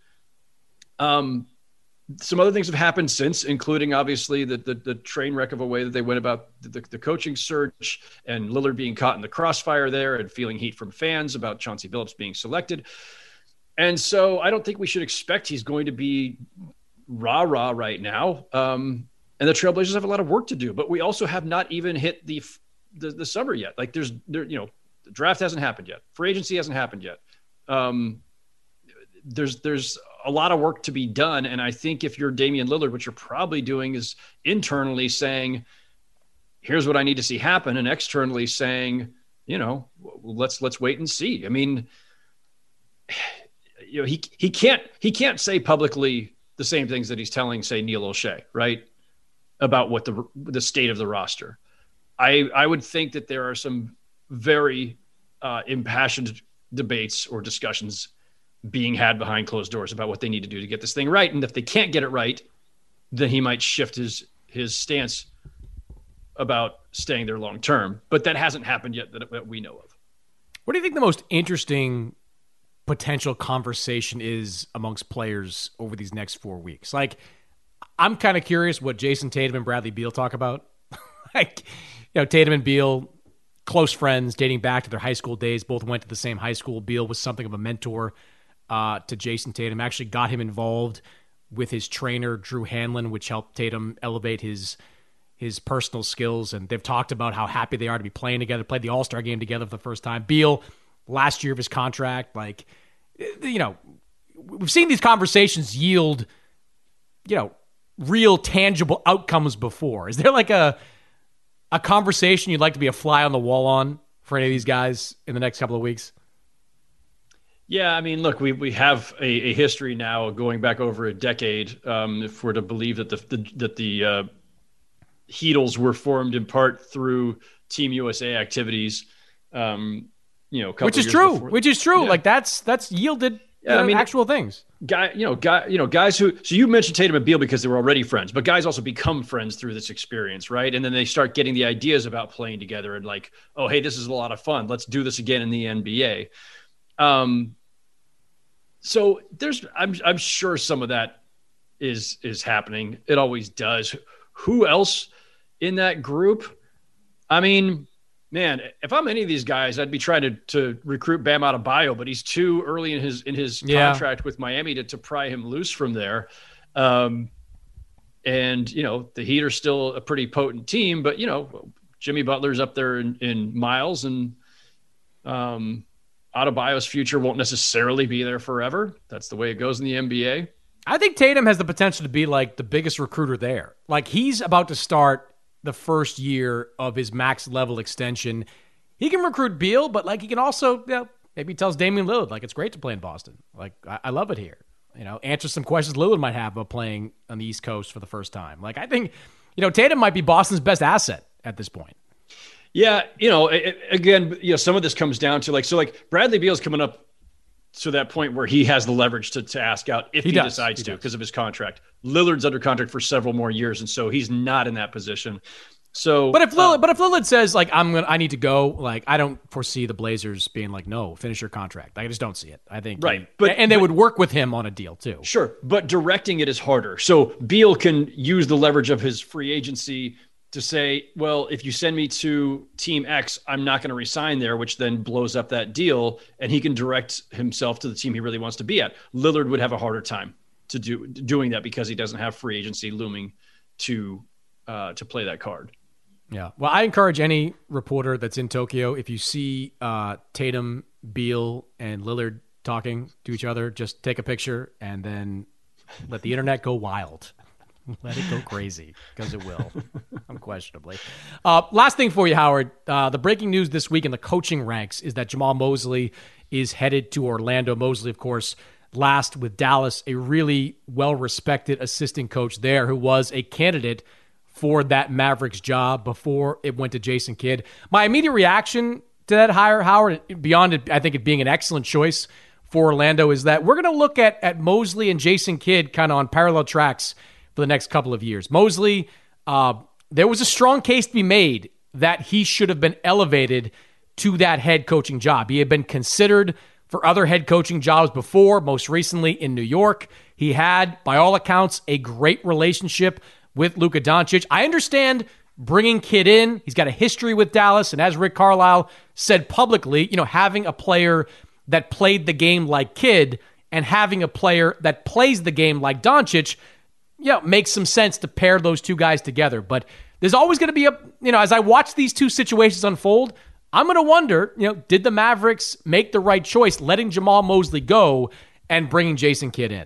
Um, Some other things have happened since, including obviously the, the, the train wreck of a way that they went about the, the coaching search and Lillard being caught in the crossfire there and feeling heat from fans about Chauncey Billups being selected. And so I don't think we should expect he's going to be rah-rah right now. Um, and the Trailblazers have a lot of work to do, but we also have not even hit the the, the summer yet. Like there's, there, you know, the draft hasn't happened yet. Free agency hasn't happened yet. Um, there's there's a lot of work to be done. And I think if you're Damian Lillard, what you're probably doing is internally saying, here's what I need to see happen. And externally saying, you know, let's, let's wait and see. I mean, you know, he, he can't, he can't say publicly the same things that he's telling, say, Neil O'Shea, right, about what the, the state of the roster. I, I would think that there are some very uh, impassioned debates or discussions being had behind closed doors about what they need to do to get this thing right. And if they can't get it right, then he might shift his, his stance about staying there long-term, but that hasn't happened yet that, that we know of. What do you think the most interesting potential conversation is amongst players over these next four weeks. Like, I'm kind of curious what Jason Tatum and Bradley Beal talk about. Like, you know, Tatum and Beal, close friends dating back to their high school days, both went to the same high school. Beal was something of a mentor uh, to Jason Tatum, actually got him involved with his trainer, Drew Hanlon, which helped Tatum elevate his his personal skills. And they've talked about how happy they are to be playing together, played the All-Star game together for the first time. Beal, last year of his contract, like, you know, we've seen these conversations yield, you know, real tangible outcomes before. Is there like a a conversation you'd like to be a fly on the wall on for any of these guys in the next couple of weeks? Yeah, I mean, look, we we have a, a history now going back over a decade. Um, if we're to believe that the, the that the uh, Heatles were formed in part through Team U S A activities, um, you know, a couple which is years true, before. which is true. Yeah. Like that's that's yielded Yeah, you know, I mean, actual things. Guy, you know, guy, you know, guys who. So you mentioned Tatum and Beal because they were already friends, but guys also become friends through this experience, right? And then they start getting the ideas about playing together and like, oh, hey, this is a lot of fun. Let's do this again in the N B A. Um. So there's, I'm, I'm sure some of that is is happening. It always does. Who else in that group? I mean, man, if I'm any of these guys, I'd be trying to, to recruit Bam Adebayo, but he's too early in his in his Yeah. contract with Miami to, to pry him loose from there. Um, and, you know, the Heat are still a pretty potent team, but, you know, Jimmy Butler's up there in, in miles, and um, Adebayo's future won't necessarily be there forever. That's the way it goes in the N B A. I think Tatum has the potential to be like the biggest recruiter there. Like he's about to start the first year of his max level extension. He can recruit Beal, but like he can also, you know, maybe he tells Damian Lillard, like, it's great to play in Boston. Like, I, I love it here. You know, answer some questions Lillard might have about playing on the East Coast for the first time. Like, I think, you know, Tatum might be Boston's best asset at this point. Yeah, you know, it, again, you know, some of this comes down to like, so like Bradley Beal's coming up to that point where he has the leverage to, to ask out if He he, does. decides He to does. because of his contract. Lillard's under contract for several more years, and so he's not in that position. So, But if Lillard, uh, but if Lillard says like I'm gonna, I need to go, like I don't foresee the Blazers being like, no, finish your contract. I just don't see it. I think Right, he- but- and they but- would work with him on a deal too. sure, but directing it is harder. So Beal can use the leverage of his free agency to say, well, if you send me to Team X, I'm not going to resign there, which then blows up that deal, and he can direct himself to the team he really wants to be at. Lillard would have a harder time to do doing that because he doesn't have free agency looming to uh, to play that card. Yeah. Well, I encourage any reporter that's in Tokyo, if you see uh, Tatum, Beal, and Lillard talking to each other, just take a picture and then let the internet go wild. Let it go crazy, because it will, unquestionably. Uh, last thing for you, Howard. Uh, the breaking news this week in the coaching ranks is that Jamal Mosley is headed to Orlando. Mosley, of course, last with Dallas, a really well-respected assistant coach there who was a candidate for that Mavericks job before it went to Jason Kidd. My immediate reaction to that hire, Howard, beyond it, I think it being an excellent choice for Orlando, is that we're going to look at, at Mosley and Jason Kidd kind of on parallel tracks for the next couple of years. Mosley, uh, there was a strong case to be made that he should have been elevated to that head coaching job. He had been considered for other head coaching jobs before, most recently in New York. He had, by all accounts, a great relationship with Luka Doncic. I understand bringing Kidd in. He's got a history with Dallas, and as Rick Carlisle said publicly, you know, having a player that played the game like Kidd and having a player that plays the game like Doncic, yeah, makes some sense to pair those two guys together. But there's always going to be a, you know, as I watch these two situations unfold, I'm going to wonder, you know, did the Mavericks make the right choice letting Jamal Mosley go and bringing Jason Kidd in?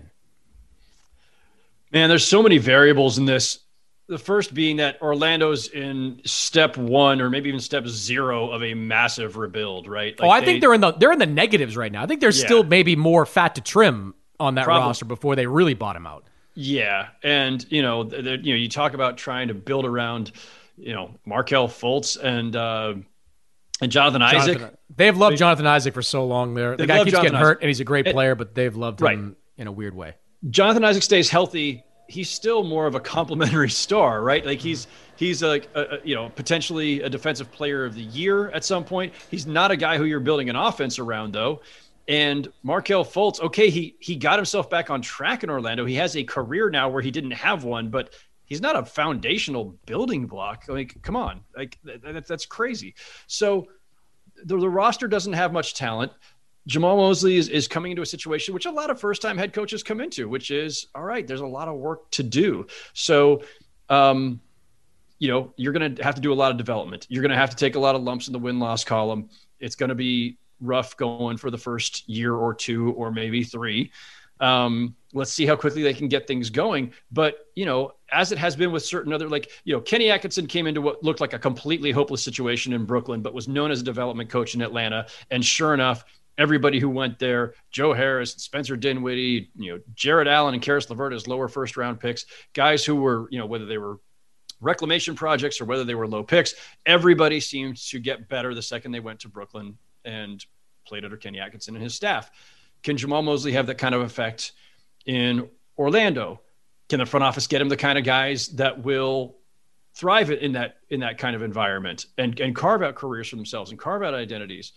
Man, there's so many variables in this. The first being that Orlando's in step one or maybe even step zero of a massive rebuild, right? Like oh, I think they're in the they're in the negatives right now. I think there's Yeah. still maybe more fat to trim on that Probably. roster before they really bottom out. Yeah, and you know, th- th- you know, you talk about trying to build around, you know, Markelle Fultz and uh, and Jonathan Isaac. Jonathan, they've loved Jonathan Isaac for so long there. The They've guy loved keeps Jonathan getting hurt, Isaac. and he's a great It- player, but they've loved Right. him in a weird way. Jonathan Isaac stays healthy. He's still more of a complimentary star, right? Like he's he's a, a, a you know potentially a defensive player of the year at some point. He's not a guy who you're building an offense around, though. And Markelle Fultz, okay, he he got himself back on track in Orlando. He has a career now where he didn't have one, but he's not a foundational building block. Like, come on, like that, that's crazy. So the, the roster doesn't have much talent. Jamahl Mosley is, is coming into a situation which a lot of first-time head coaches come into, which is, all right, there's a lot of work to do. So, um, you know, you're going to have to do a lot of development. You're going to have to take a lot of lumps in the win-loss column. It's going to be rough going for the first year or two, or maybe three. Um, let's see how quickly they can get things going. But, you know, as it has been with certain other, like, you know, Kenny Atkinson came into what looked like a completely hopeless situation in Brooklyn, but was known as a development coach in Atlanta. And sure enough, everybody who went there, Joe Harris, Spencer Dinwiddie, you know, Jared Allen and Karis LeVert as lower first round picks, guys who were, you know, whether they were reclamation projects or whether they were low picks, everybody seemed to get better the second they went to Brooklyn and played under Kenny Atkinson and his staff. Can Jamahl Mosley have that kind of effect in Orlando? Can the front office get him the kind of guys that will thrive in that in that kind of environment and, and carve out careers for themselves and carve out identities?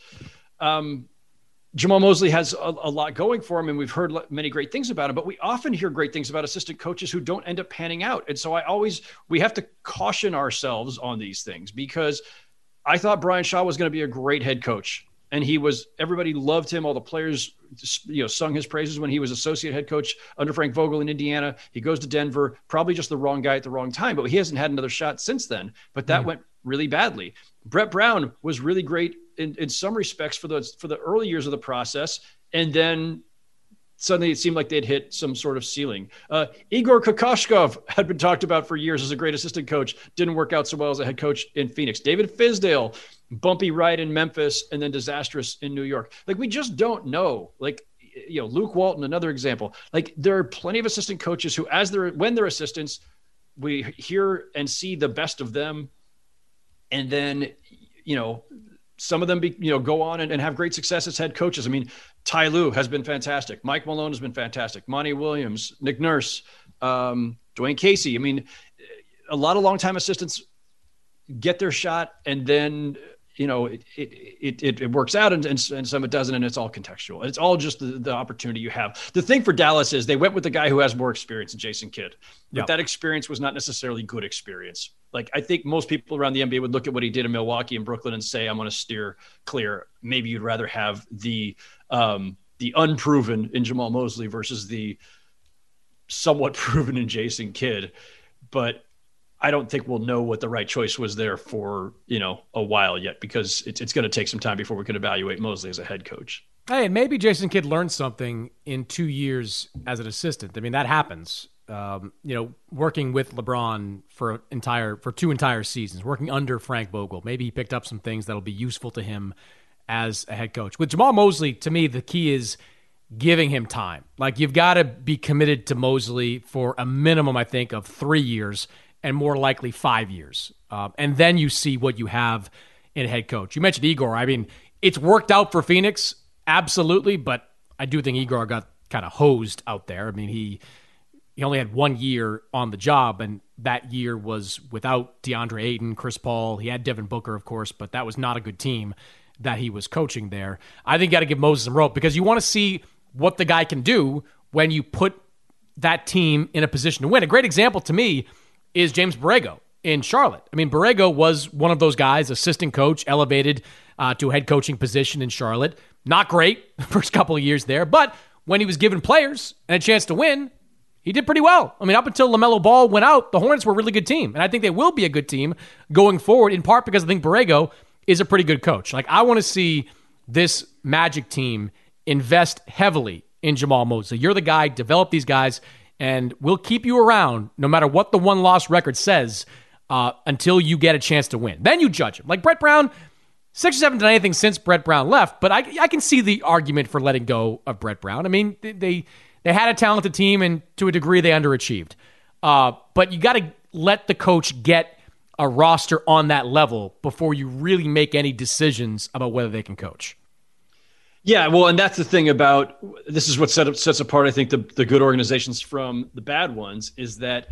Um, Jamahl Mosley has a, a lot going for him, and we've heard many great things about him, but we often hear great things about assistant coaches who don't end up panning out. And so I always, we have to caution ourselves on these things, because I thought Brian Shaw was going to be a great head coach. And he was, everybody loved him. All the players, you know, sung his praises when he was associate head coach under Frank Vogel in Indiana. He goes to Denver, probably just the wrong guy at the wrong time, but he hasn't had another shot since then. But that mm. went really badly. Brett Brown was really great in, in some respects for the, for the early years of the process. And then suddenly it seemed like they'd hit some sort of ceiling. Uh, Igor Kokoshkov had been talked about for years as a great assistant coach. Didn't work out so well as a head coach in Phoenix. David Fizdale, bumpy ride in Memphis and then disastrous in New York. Like, we just don't know. Like, you know, Luke Walton, another example. Like, there are plenty of assistant coaches who, as they're, when they're assistants, we hear and see the best of them. And then, you know, some of them, be, you know, go on and, and have great success as head coaches. I mean, Ty Lue has been fantastic. Mike Malone has been fantastic. Monty Williams, Nick Nurse, um, Dwayne Casey. I mean, a lot of longtime assistants get their shot, and then, you know, it it it, it works out, and, and and some it doesn't, and it's all contextual. It's all just the, the opportunity you have. The thing for Dallas is they went with the guy who has more experience than Jason Kidd, but yep. that experience was not necessarily good experience. Like, I think most people around the N B A would look at what he did in Milwaukee and Brooklyn and say, I'm going to steer clear. Maybe you'd rather have the um, the unproven in Jamahl Mosley versus the somewhat proven in Jason Kidd. But I don't think we'll know what the right choice was there for, you know, a while yet, because it's, it's going to take some time before we can evaluate Mosley as a head coach. Hey, and maybe Jason Kidd learned something in two years as an assistant. I mean, that happens. Um, you know, working with LeBron for entire for two entire seasons, working under Frank Vogel, maybe he picked up some things that'll be useful to him as a head coach. With Jamahl Mosley, to me, the key is giving him time. Like, you've got to be committed to Mosley for a minimum, I think, of three years and more likely five years. Um, and then you see what you have in a head coach. You mentioned Igor. I mean, it's worked out for Phoenix, absolutely, but I do think Igor got kind of hosed out there. I mean, he he only had one year on the job, and that year was without DeAndre Ayton, Chris Paul. He had Devin Booker, of course, but that was not a good team that he was coaching there. I think you got to give Moses some rope, because you want to see what the guy can do when you put that team in a position to win. A great example to me is James Borrego in Charlotte. I mean, Borrego was one of those guys, assistant coach, elevated uh, to a head coaching position in Charlotte. Not great the first couple of years there, but when he was given players and a chance to win, he did pretty well. I mean, up until LaMelo Ball went out, the Hornets were a really good team, and I think they will be a good team going forward, in part because I think Borrego is a pretty good coach. Like, I want to see this Magic team invest heavily in Jamahl Mosley. You're the guy, develop these guys, and we'll keep you around no matter what the one-loss record says uh, until you get a chance to win. Then you judge him. Like Brett Brown, Sixers haven't done anything since Brett Brown left, but I, I can see the argument for letting go of Brett Brown. I mean, they they had a talented team, and to a degree they underachieved. Uh, but you got to let the coach get a roster on that level before you really make any decisions about whether they can coach. Yeah, well, and that's the thing about this is what set up, sets apart, I think, the, the good organizations from the bad ones, is that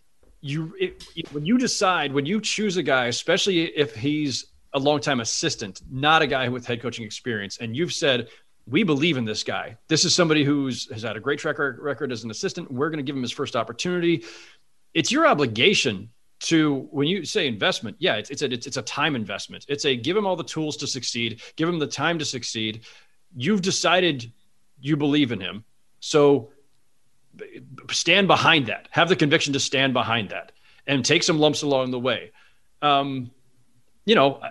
you it, when you decide, when you choose a guy, especially if he's a longtime assistant, not a guy with head coaching experience, and you've said, we believe in this guy. This is somebody who's has had a great track record as an assistant. We're going to give him his first opportunity. It's your obligation to, when you say investment, yeah, it's, it's a, it's, it's a time investment. It's a, give him all the tools to succeed, give him the time to succeed. You've decided you believe in him. So stand behind that, have the conviction to stand behind that and take some lumps along the way. Um, you know,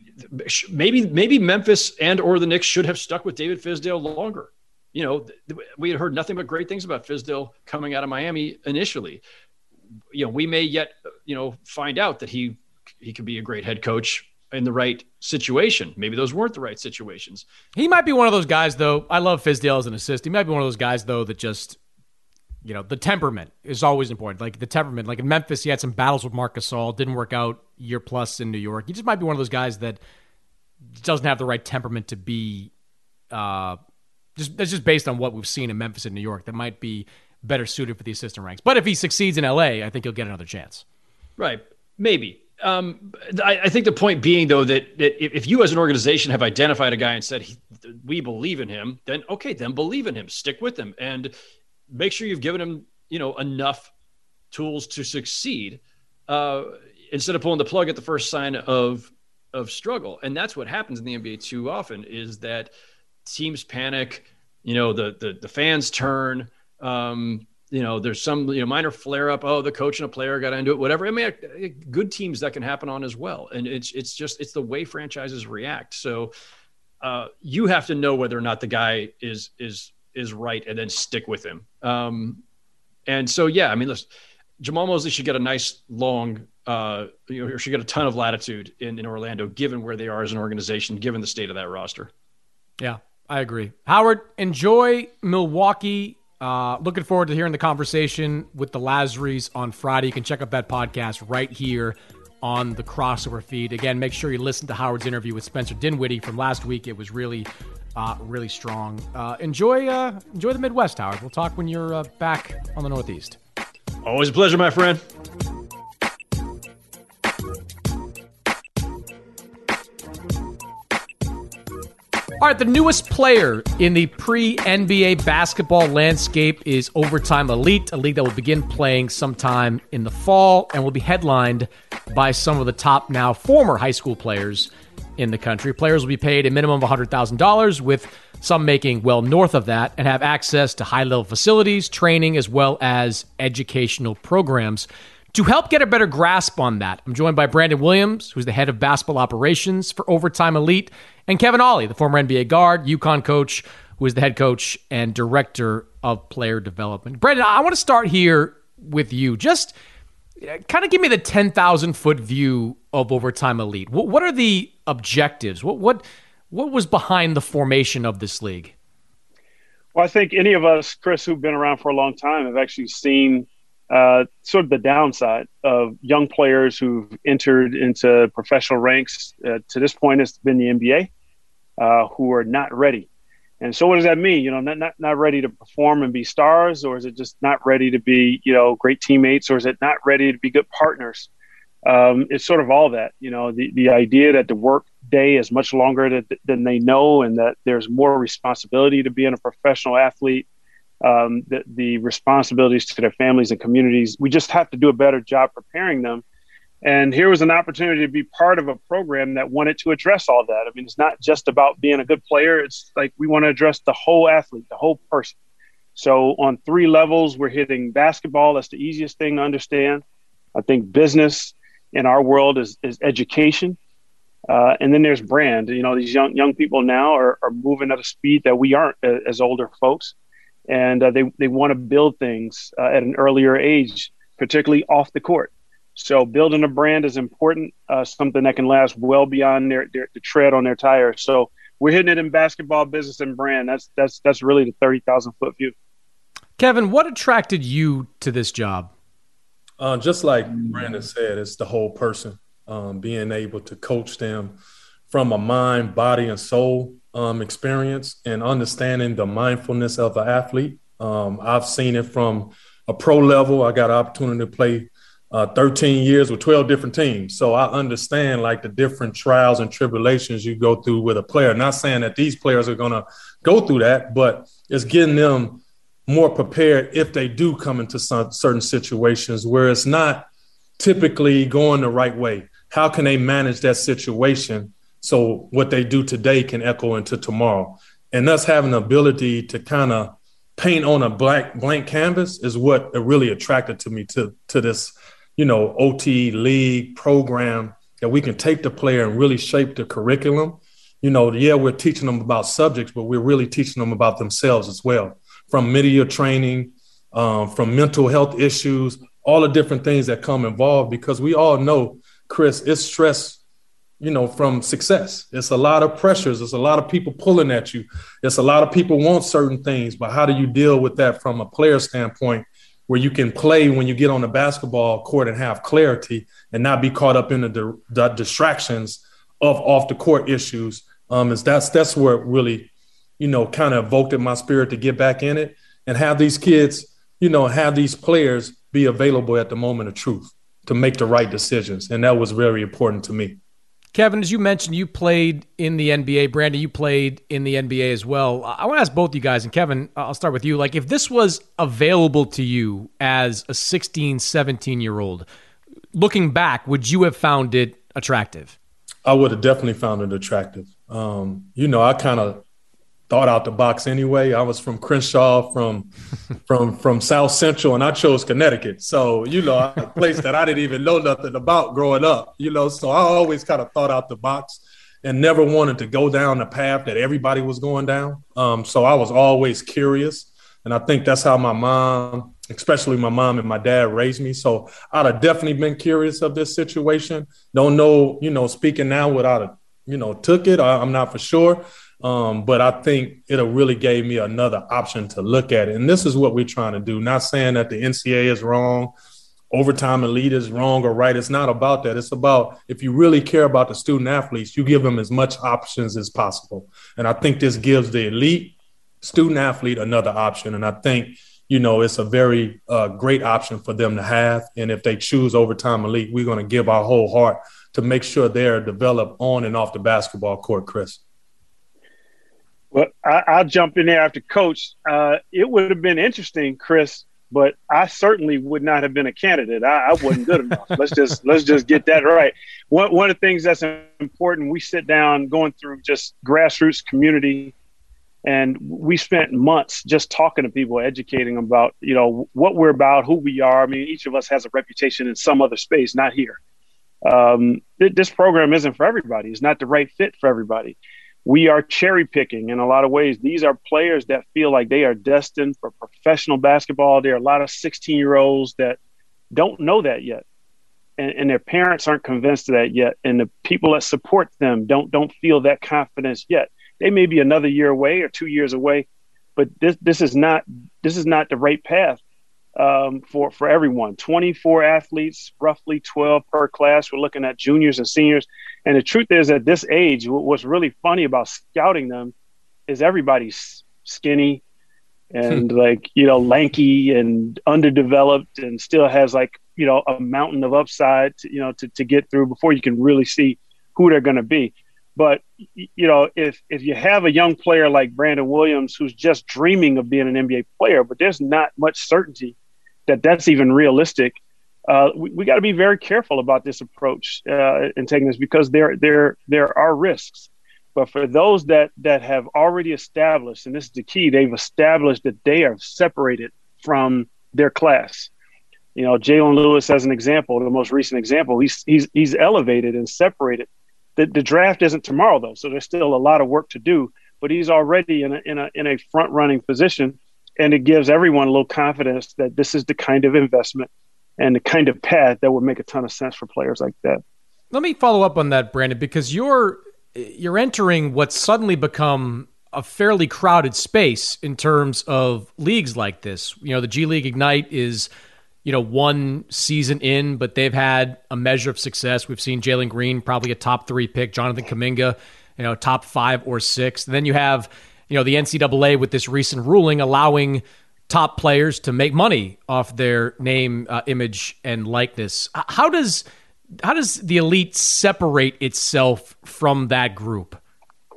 maybe, maybe Memphis and, or the Knicks should have stuck with David Fizdale longer. You know, we had heard nothing but great things about Fizdale coming out of Miami initially. You know, we may yet, you know, find out that he, he could be a great head coach in the right situation. Maybe those weren't the right situations. He might be one of those guys, though. I love Fizdale as an assist. He might be one of those guys, though, that just, you know, the temperament is always important. Like the temperament, like in Memphis, he had some battles with Marc Gasol, didn't work out year plus in New York. He just might be one of those guys that doesn't have the right temperament to be, uh, just that's just based on what we've seen in Memphis and New York. That might be better suited for the assistant ranks. But if he succeeds in L A, I think he'll get another chance. Right. Maybe. Um, I, I think the point being, though, that, that if you as an organization have identified a guy and said, he, we believe in him, then okay, then believe in him, stick with him, and make sure you've given him, you know, enough tools to succeed uh, instead of pulling the plug at the first sign of, of struggle. And that's what happens in the N B A too often, is that teams panic, you know, the, the, the fans turn, um, you know, there's some, you know, minor flare up. Oh, the coach and a player got into it, whatever. I mean, good teams that can happen on as well. And it's, it's just, it's the way franchises react. So uh, you have to know whether or not the guy is, is, is right, and then stick with him. Um, and so, yeah, I mean, listen, Jamal Mosley should get a nice long, uh, you know, should get a ton of latitude in, in Orlando, given where they are as an organization, given the state of that roster. Yeah, I agree. Howard, enjoy Milwaukee. Uh, looking forward to hearing the conversation with the Lazaries on Friday. You can check out that podcast right here on the Crossover feed. Again, make sure you listen to Howard's interview with Spencer Dinwiddie from last week. It was really, uh, really strong. Uh, enjoy, uh, enjoy the Midwest, Howard. We'll talk when you're uh, back on the Northeast. Always a pleasure, my friend. All right, the newest player in the pre-N B A basketball landscape is Overtime Elite, a league that will begin playing sometime in the fall and will be headlined by some of the top now former high school players in the country. Players will be paid a minimum of one hundred thousand dollars, with some making well north of that, and have access to high-level facilities, training, as well as educational programs. To help get a better grasp on that, I'm joined by Brandon Williams, who's the head of basketball operations for Overtime Elite, and Kevin Ollie, the former N B A guard, UConn coach, who is the head coach and director of player development. Brandon, I want to start here with you. Just kind of give me the ten thousand foot view of Overtime Elite. What, what are the objectives? What, what, what was behind the formation of this league? Well, I think any of us, Chris, who've been around for a long time, have actually seen Uh, sort of the downside of young players who've entered into professional ranks. Uh, to this point, it's been the N B A, uh, who are not ready. And so what does that mean? You know, not, not, not ready to perform and be stars, or is it just not ready to be, you know, great teammates, or is it not ready to be good partners? Um, it's sort of all that, you know, the, the idea that the work day is much longer than, than they know, and that there's more responsibility to being a professional athlete. Um, the, the responsibilities to their families and communities. We just have to do a better job preparing them. And here was an opportunity to be part of a program that wanted to address all that. I mean, it's not just about being a good player. It's like we want to address the whole athlete, the whole person. So on three levels, we're hitting basketball. That's the easiest thing to understand. I think business in our world is, is education. Uh, and then there's brand. You know, these young young people now are, are moving at a speed that we aren't as older folks. And uh, they, they want to build things uh, at an earlier age, particularly off the court. So building a brand is important, uh, something that can last well beyond their, their the tread on their tires. So we're hitting it in basketball, business, and brand. That's that's that's really the thirty thousand foot view. Kevin, what attracted you to this job? Uh, just like Brandon said, it's the whole person, um, being able to coach them from a mind, body, and soul um, experience, and understanding the mindfulness of an athlete. Um, I've seen it from a pro level. I got an opportunity to play uh, thirteen years with twelve different teams. So I understand like the different trials and tribulations you go through with a player. Not saying that these players are going to go through that, but it's getting them more prepared if they do come into some certain situations where it's not typically going the right way. How can they manage that situation so what they do today can echo into tomorrow? And us having the ability to kind of paint on a black blank canvas is what really attracted to me to, to this, you know, O T league program, that we can take the player and really shape the curriculum. You know, yeah, we're teaching them about subjects, but we're really teaching them about themselves as well, from media training, um, from mental health issues, all the different things that come involved, because we all know, Chris, it's stress, you know, from success. It's a lot of pressures. It's a lot of people pulling at you. It's a lot of people want certain things, but how do you deal with that from a player standpoint, where you can play when you get on the basketball court and have clarity and not be caught up in the, the distractions of off the court issues? Um, is that's that's where it really, you know, kind of evoked in my spirit to get back in it and have these kids, you know, have these players be available at the moment of truth to make the right decisions. And that was very important to me. Kevin, as you mentioned, you played in the N B A. Brandon, you played in the N B A as well. I want to ask both you guys, and Kevin, I'll start with you. Like, if this was available to you as a sixteen, seventeen-year-old, looking back, would you have found it attractive? I would have definitely found it attractive. Um, you know, I kind of thought out the box anyway. I was from Crenshaw, from from from South Central, and I chose Connecticut. So, you know, a place that I didn't even know nothing about growing up, you know, so I always kind of thought out the box and never wanted to go down the path that everybody was going down. Um, so I was always curious. And I think that's how my mom, especially my mom and my dad, raised me. So I'd have definitely been curious of this situation. Don't know, you know, speaking now without, you know, took it. I, I'm not for sure. Um, but I think it really gave me another option to look at it. And this is what we're trying to do. Not saying that the N C A A is wrong, overtime elite is wrong or right. It's not about that. It's about, if you really care about the student athletes, you give them as much options as possible. And I think this gives the elite student athlete another option. And I think, you know, it's a very uh, great option for them to have. And if they choose overtime elite, we're going to give our whole heart to make sure they're developed on and off the basketball court, Chris. Well, I, I'll jump in there after Coach. Uh, it would have been interesting, Chris, but I certainly would not have been a candidate. I, I wasn't good enough. Let's just let's just get that right. One one of the things that's important, we sit down going through just grassroots community, and we spent months just talking to people, educating them about, you know, what we're about, who we are. I mean, each of us has a reputation in some other space, not here. Um, th- this program isn't for everybody. It's not the right fit for everybody. We are cherry picking in a lot of ways. These are players that feel like they are destined for professional basketball. There are a lot of sixteen-year-olds that don't know that yet, and, and their parents aren't convinced of that yet. And the people that support them don't don't feel that confidence yet. They may be another year away or two years away, but this this is not this is not the right path um, for for everyone. twenty-four athletes, roughly twelve per class. We're looking at juniors and seniors. And the truth is, at this age, what's really funny about scouting them is everybody's skinny and like, you know, lanky and underdeveloped and still has like, you know, a mountain of upside, to, you know, to, to get through before you can really see who they're going to be. But, you know, if if you have a young player like Brandon Williams who's just dreaming of being an N B A player, but there's not much certainty that that's even realistic, Uh, we, we got to be very careful about this approach uh, and taking this, because there there there are risks. But for those that that have already established, and this is the key, they've established that they are separated from their class. You know, Jalen Lewis, as an example, the most recent example, he's he's he's elevated and separated. The, the draft isn't tomorrow though, so there's still a lot of work to do. But he's already in a in a in a front running position, and it gives everyone a little confidence that this is the kind of investment and the kind of path that would make a ton of sense for players like that. Let me follow up on that, Brandon, because you're you're entering what's suddenly become a fairly crowded space in terms of leagues like this. You know, the G League Ignite is, you know, one season in, but they've had a measure of success. We've seen Jalen Green, probably a top three pick, Jonathan Kuminga, you know, top five or six. And then you have, you know, the N C double A with this recent ruling allowing top players to make money off their name, uh, image, and likeness. How does how does the elite separate itself from that group?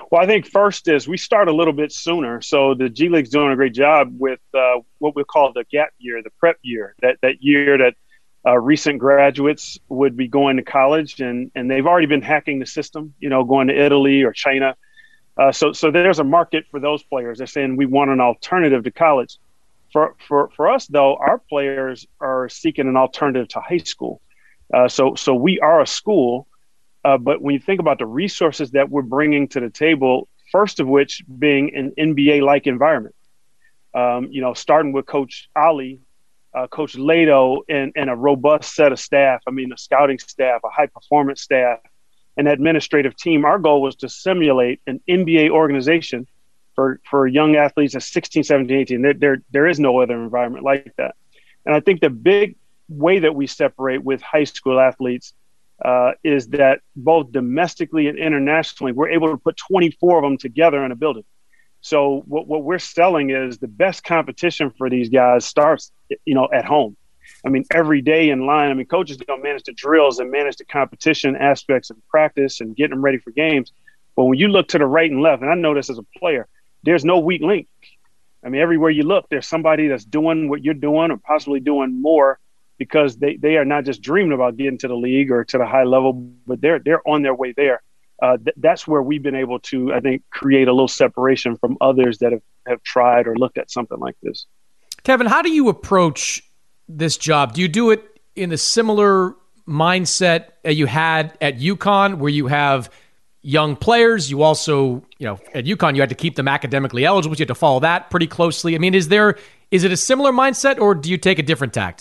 Well, I think first is we start a little bit sooner. So the G League's doing a great job with uh, what we call the gap year, the prep year, that, that year that uh, recent graduates would be going to college, and, and they've already been hacking the system, you know, going to Italy or China. Uh, so so there's a market for those players. They're saying we want an alternative to college. For for for us, though, our players are seeking an alternative to high school. Uh, so so we are a school. Uh, but when you think about the resources that we're bringing to the table, first of which being an N B A-like environment, um, you know, starting with Coach Ali, uh, Coach Lato, and, and a robust set of staff. I mean, a scouting staff, a high-performance staff, an administrative team. Our goal was to simulate an N B A organization for, for young athletes at sixteen, seventeen, eighteen. There, there, there is no other environment like that. And I think the big way that we separate with high school athletes Uh, is that both domestically and internationally, we're able to put twenty-four of them together in a building. So what, what we're selling is the best competition for these guys starts, you know, at home. I mean, every day in line, I mean, coaches don't manage the drills and manage the competition aspects of practice and getting them ready for games. But when you look to the right and left, and I know this as a player, there's no weak link. I mean, everywhere you look, there's somebody that's doing what you're doing or possibly doing more, because they, they are not just dreaming about getting to the league or to the high level, but they're they're on their way there. Uh, th- that's where we've been able to, I think, create a little separation from others that have, have tried or looked at something like this. Kevin, how do you approach this job? Do you do it in a similar mindset that you had at UConn, where you have young players? You also, you know, at UConn, you had to keep them academically eligible. You had to follow that pretty closely. I mean, is there is it a similar mindset, or do you take a different tact?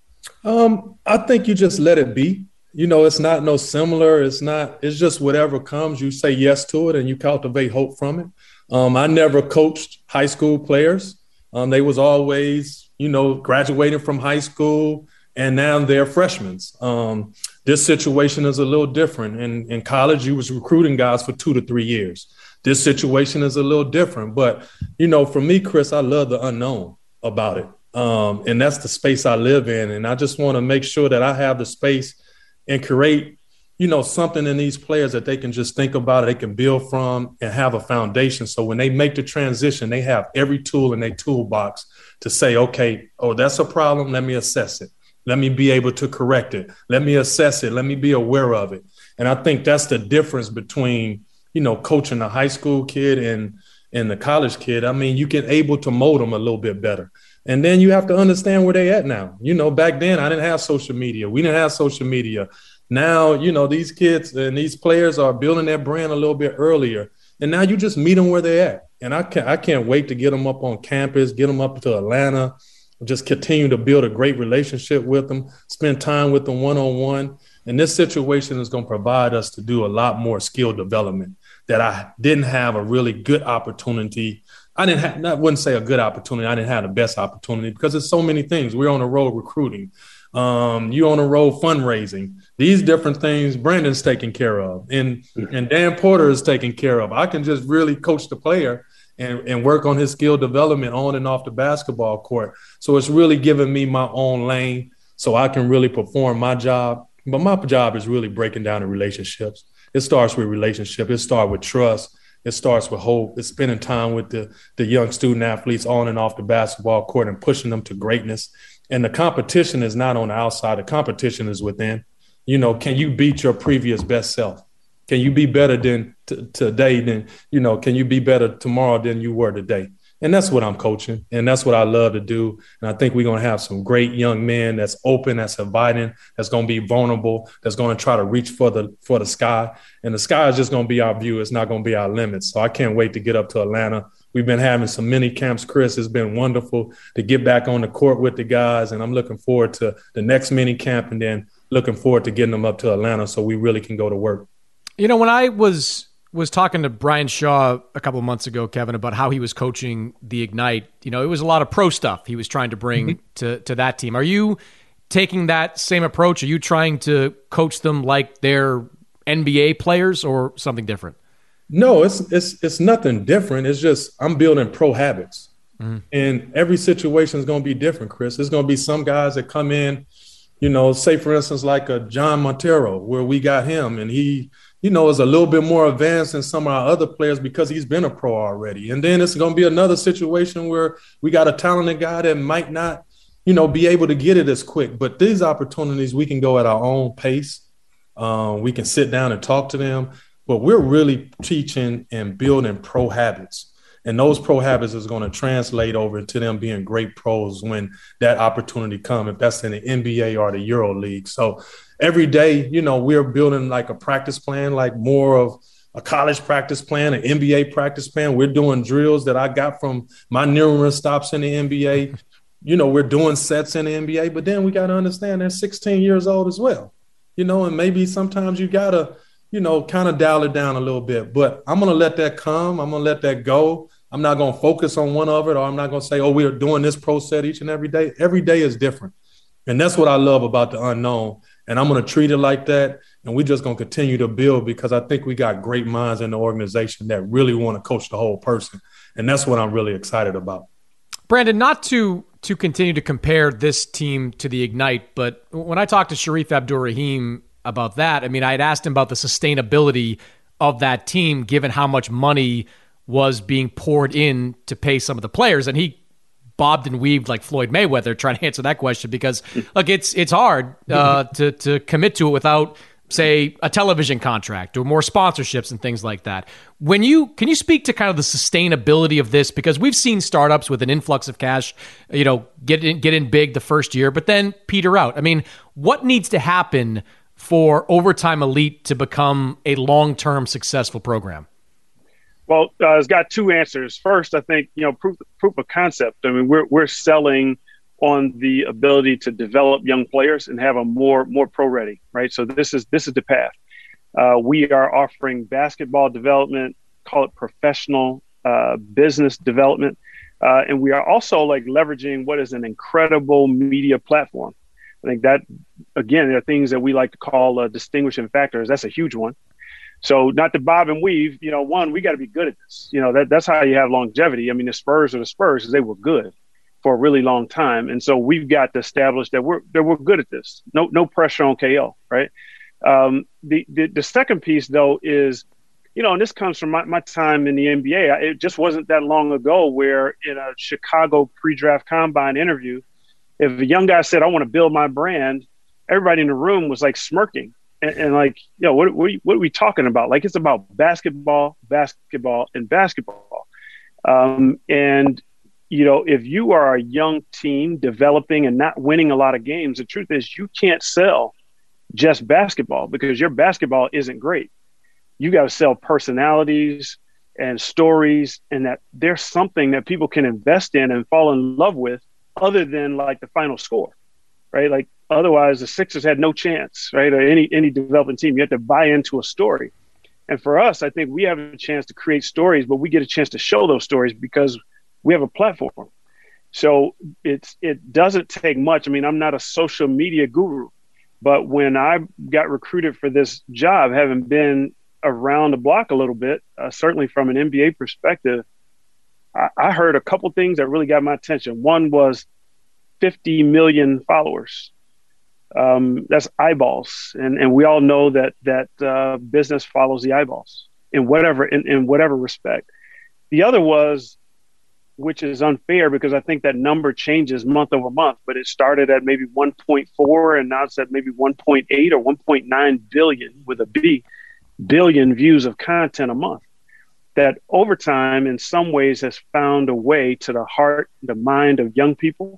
Um, I think you just let it be. You know, it's not no similar. It's not, it's just whatever comes, you say yes to it and you cultivate hope from it. Um, I never coached high school players. Um, they was always, you know, graduating from high school and now they're freshmen. Um, this situation is a little different. In, in college, you was recruiting guys for two to three years. This situation is a little different. But, you know, for me, Chris, I love the unknown about it. Um, and that's the space I live in. And I just want to make sure that I have the space and create, you know, something in these players that they can just think about, they can build from and have a foundation. So when they make the transition, they have every tool in their toolbox to say, okay, oh, that's a problem. Let me assess it. Let me be able to correct it. Let me assess it. Let me be aware of it. And I think that's the difference between, you know, coaching a high school kid and, and the college kid. I mean, you get able to mold them a little bit better. And then you have to understand where they at now. You know, back then I didn't have social media. We didn't have social media. Now, you know, these kids and these players are building their brand a little bit earlier. And now you just meet them where they're at. And I can't, I can't wait to get them up on campus, get them up to Atlanta, just continue to build a great relationship with them, spend time with them one-on-one. And this situation is going to provide us to do a lot more skill development that I didn't have a really good opportunity. I didn't have, I wouldn't say a good opportunity. I didn't have the best opportunity because there's so many things. We're on the road recruiting. Um, you on the road fundraising. These different things Brandon's taking care of, and and Dan Porter is taking care of. I can just really coach the player and, and work on his skill development on and off the basketball court. So it's really giving me my own lane so I can really perform my job. But my job is really breaking down the relationships. It starts with relationship. It starts with trust. It starts with hope. It's spending time with the, the young student athletes on and off the basketball court and pushing them to greatness. And the competition is not on the outside. The competition is within. You know, can you beat your previous best self? Can you be better than t- today than, you know, can you be better tomorrow than you were today? And that's what I'm coaching. And that's what I love to do. And I think we're going to have some great young men that's open, that's inviting, that's going to be vulnerable, that's going to try to reach for the for the sky. And the sky is just going to be our view. It's not going to be our limits. So I can't wait to get up to Atlanta. We've been having some mini camps, Chris. It's been wonderful to get back on the court with the guys. And I'm looking forward to the next mini camp and then looking forward to getting them up to Atlanta so we really can go to work. You know, when I was was talking to Brian Shaw a couple of months ago, Kevin, about how he was coaching the Ignite, you know, it was a lot of pro stuff he was trying to bring mm-hmm. to, to that team. Are you taking that same approach? Are you trying to coach them like they're N B A players or something different? No, it's it's it's nothing different. It's just I'm building pro habits. Mm-hmm. And every situation is going to be different, Chris. There's going to be some guys that come in, you know, say, for instance, like a John Montero, where we got him and he you know, is a little bit more advanced than some of our other players because he's been a pro already. And then it's going to be another situation where we got a talented guy that might not, you know, be able to get it as quick. But these opportunities, we can go at our own pace. Um, we can sit down and talk to them. But we're really teaching and building pro habits. And those pro habits is going to translate over into them being great pros when that opportunity comes, if that's in the N B A or the Euro League. So every day, you know, we're building like a practice plan, like more of a college practice plan, an N B A practice plan. We're doing drills that I got from my numerous stops in the N B A. You know, we're doing sets in the N B A, but then we got to understand they're sixteen years old as well, you know, and maybe sometimes you got to, you know, kind of dial it down a little bit. But I'm going to let that come. I'm going to let that go. I'm not going to focus on one of it, or I'm not going to say, oh, we're doing this pro set each and every day. Every day is different. And that's what I love about the unknown. And I'm going to treat it like that. And we're just going to continue to build because I think we got great minds in the organization that really want to coach the whole person. And that's what I'm really excited about. Brandon, not to to continue to compare this team to the Ignite, but when I talked to Sharif Abdur-Rahim about that, I mean, I had asked him about the sustainability of that team given how much money was being poured in to pay some of the players. And he bobbed and weaved like Floyd Mayweather trying to answer that question because, look, it's it's hard uh, to, to commit to it without, say, a television contract or more sponsorships and things like that. When you Can you speak to kind of the sustainability of this? Because we've seen startups with an influx of cash, you know, get in, get in big the first year, but then peter out. I mean, what needs to happen for Overtime Elite to become a long-term successful program? Well, uh, it's got two answers. First, I think, you know, proof, proof of concept. I mean, we're we're selling on the ability to develop young players and have them more more pro ready, right? So this is this is the path. Uh, we are offering basketball development, call it professional uh, business development, uh, and we are also like leveraging what is an incredible media platform. I think that, again, there are things that we like to call uh, distinguishing factors. That's a huge one. So not to bob and weave, you know, one, we got to be good at this. You know, that that's how you have longevity. I mean, the Spurs are the Spurs because they were good for a really long time. And so we've got to establish that we're that we're good at this. No no pressure on K L, right? Um, the, the the second piece, though, is, you know, and this comes from my, my time in the N B A. It just wasn't that long ago where in a Chicago pre-draft combine interview, if a young guy said, I want to build my brand, everybody in the room was like smirking. And, and like, you know, what, what, are you, what are we talking about? Like, it's about basketball, basketball, and basketball. Um, and, you know, if you are a young team developing and not winning a lot of games, the truth is you can't sell just basketball because your basketball isn't great. You got to sell personalities and stories, and that there's something that people can invest in and fall in love with other than like the final score, right? Like, otherwise, the Sixers had no chance, right? Or any any developing team. You have to buy into a story. And for us, I think we have a chance to create stories, but we get a chance to show those stories because we have a platform. So it's it doesn't take much. I mean, I'm not a social media guru, but when I got recruited for this job, having been around the block a little bit, uh, certainly from an N B A perspective, I, I heard a couple things that really got my attention. One was fifty million followers. Um, that's eyeballs, and and we all know that that uh, business follows the eyeballs in whatever in, in whatever respect. The other was, which is unfair because I think that number changes month over month, but it started at maybe one point four and now it's at maybe one point eight or one point nine billion with a B, billion views of content a month. That Overtime in some ways has found a way to the heart, the mind of young people.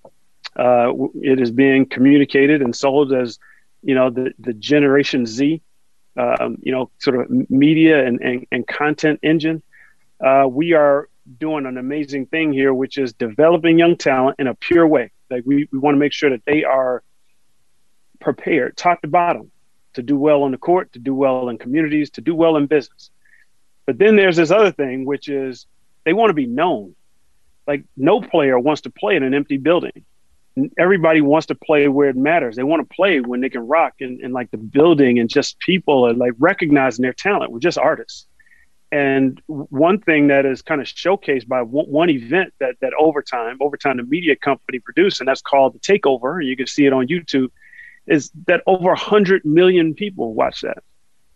Uh, it is being communicated and sold as, you know, the, the Generation Z, um, you know, sort of media and, and, and content engine. Uh, we are doing an amazing thing here, which is developing young talent in a pure way. Like we, we want to make sure that they are prepared, top to bottom, to do well on the court, to do well in communities, to do well in business. But then there's this other thing, which is they want to be known. Like no player wants to play in an empty building. Everybody wants to play where it matters. They want to play when they can rock and, and like the building and just people are like recognizing their talent. We're just artists. And one thing that is kind of showcased by one, one event that that Overtime, Overtime, the media company produced, and that's called The Takeover, and you can see it on YouTube, is that over one hundred million people watch that.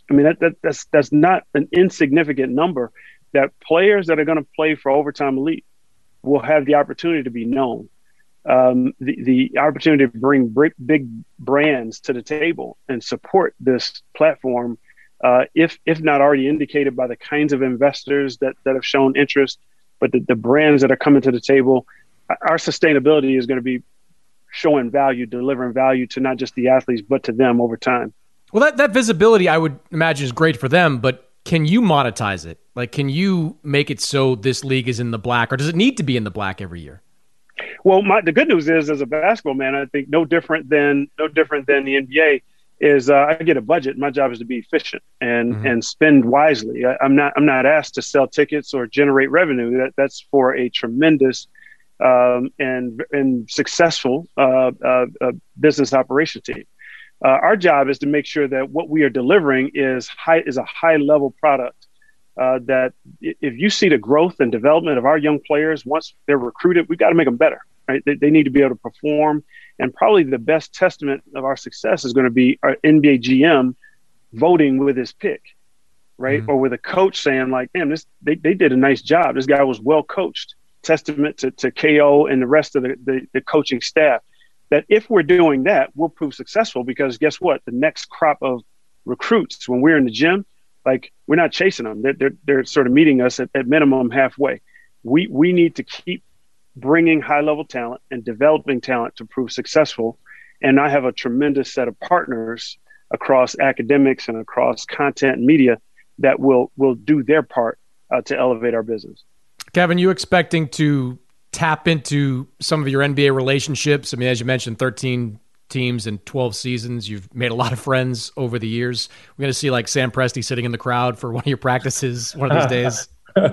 I mean, that, that that's that's not an insignificant number. That players that are going to play for Overtime Elite will have the opportunity to be known, um, the the opportunity to bring big brands to the table and support this platform, uh, if if not already indicated by the kinds of investors that that have shown interest, but the, the brands that are coming to the table. Our sustainability is going to be showing value, delivering value to not just the athletes, but to them over time. Well, that, that visibility, I would imagine, is great for them, but can you monetize it? Like, can you make it so this league is in the black, or does it need to be in the black every year? Well, my, the good news is, as a basketball man, I think no different than no different than the N B A is uh, I get a budget. My job is to be efficient and mm-hmm. and spend wisely. I, I'm not I'm not asked to sell tickets or generate revenue. That that's for a tremendous um, and and successful uh, uh, uh, business operation team. Uh, our job is to make sure that what we are delivering is high is a high level product. Uh, that if you see the growth and development of our young players once they're recruited, we've got to make them better. Right? They, they need to be able to perform. And probably the best testament of our success is going to be our N B A G M voting with his pick, right? Mm-hmm. Or with a coach saying like, damn, this they, they did a nice job. This guy was well coached. Testament to, to K O and the rest of the, the, the coaching staff. That if we're doing that, we'll prove successful because guess what? The next crop of recruits, when we're in the gym, like we're not chasing them. They're, they're, they're sort of meeting us at, at minimum halfway. We we need to keep bringing high-level talent and developing talent to prove successful. And I have a tremendous set of partners across academics and across content and media that will will do their part uh, to elevate our business. Kevin, you expecting to tap into some of your N B A relationships? I mean, as you mentioned, thirteen teams and twelve seasons. You've made a lot of friends over the years. We're going to see like Sam Presti sitting in the crowd for one of your practices one of those days.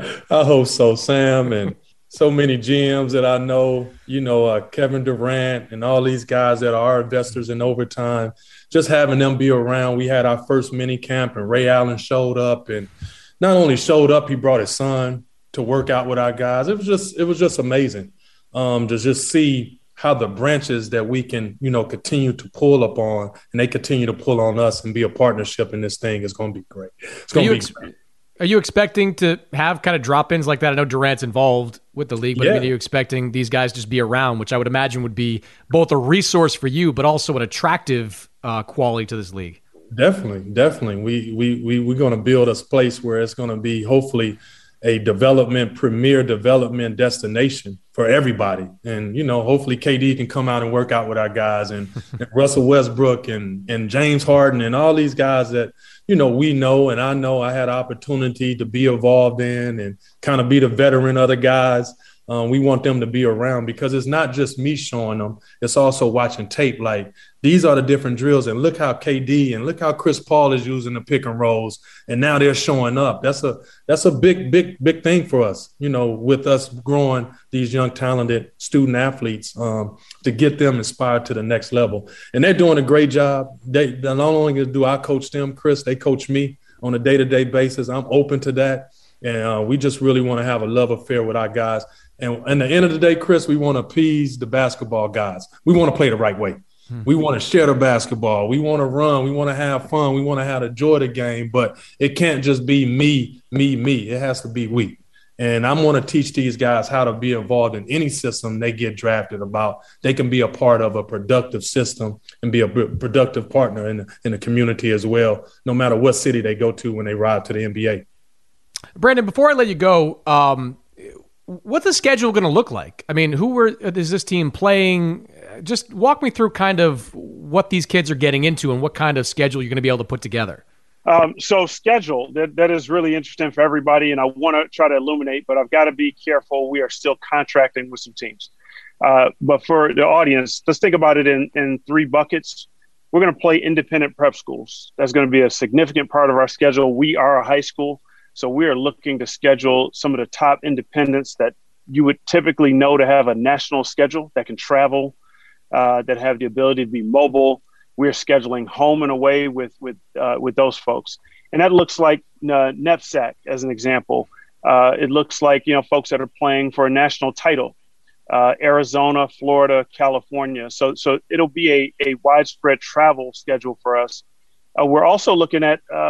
I hope so, Sam, and so many G Ms that I know, you know, uh, Kevin Durant and all these guys that are investors in Overtime, just having them be around. We had our first mini camp and Ray Allen showed up, and not only showed up, he brought his son to work out with our guys. It was just, it was just amazing um, to just see how the branches that we can, you know, continue to pull up on, and they continue to pull on us and be a partnership in this thing is going to be great. It's going to be ex- great. Are you expecting to have kind of drop-ins like that? I know Durant's involved with the league, but yeah. I mean, are you expecting these guys just be around, which I would imagine would be both a resource for you, but also an attractive uh, quality to this league? Definitely, definitely. We we we we're going to build a place where it's going to be hopefully a development, premier development destination for everybody. And, you know, hopefully K D can come out and work out with our guys and, and Russell Westbrook and, and James Harden and all these guys that, you know, we know, and I know I had an opportunity to be involved in and kind of be the veteran of the guys. Um, we want them to be around because it's not just me showing them. It's also watching tape. Like, these are the different drills, and look how K D and look how Chris Paul is using the pick and rolls, and now they're showing up. That's a that's a big, big, big thing for us, you know, with us growing these young, talented student athletes um, to get them inspired to the next level. And they're doing a great job. They not only do I coach them, Chris, they coach me on a day-to-day basis. I'm open to that, and uh, we just really want to have a love affair with our guys. And at the end of the day, Chris, we want to appease the basketball guys. We want to play the right way. Hmm. We want to share the basketball. We want to run. We want to have fun. We want to have to enjoy the game. But it can't just be me, me, me. It has to be we. And I'm going to teach these guys how to be involved in any system they get drafted about. They can be a part of a productive system and be a productive partner in, in the community as well, no matter what city they go to when they ride to the N B A. Brandon, before I let you go, um, what's the schedule going to look like? I mean, who were is this team playing? Just walk me through kind of what these kids are getting into and what kind of schedule you're going to be able to put together. Um, so schedule, that, that is really interesting for everybody, and I want to try to illuminate, but I've got to be careful. We are still contracting with some teams. Uh, but for the audience, let's think about it in, in three buckets. We're going to play independent prep schools. That's going to be a significant part of our schedule. We are a high school. So we are looking to schedule some of the top independents that you would typically know to have a national schedule that can travel, uh, that have the ability to be mobile. We're scheduling home and away with with uh, with those folks, and that looks like uh, N E P S A C as an example. Uh, it looks like you know folks that are playing for a national title, uh, Arizona, Florida, California. So so it'll be a a widespread travel schedule for us. Uh, we're also looking at uh,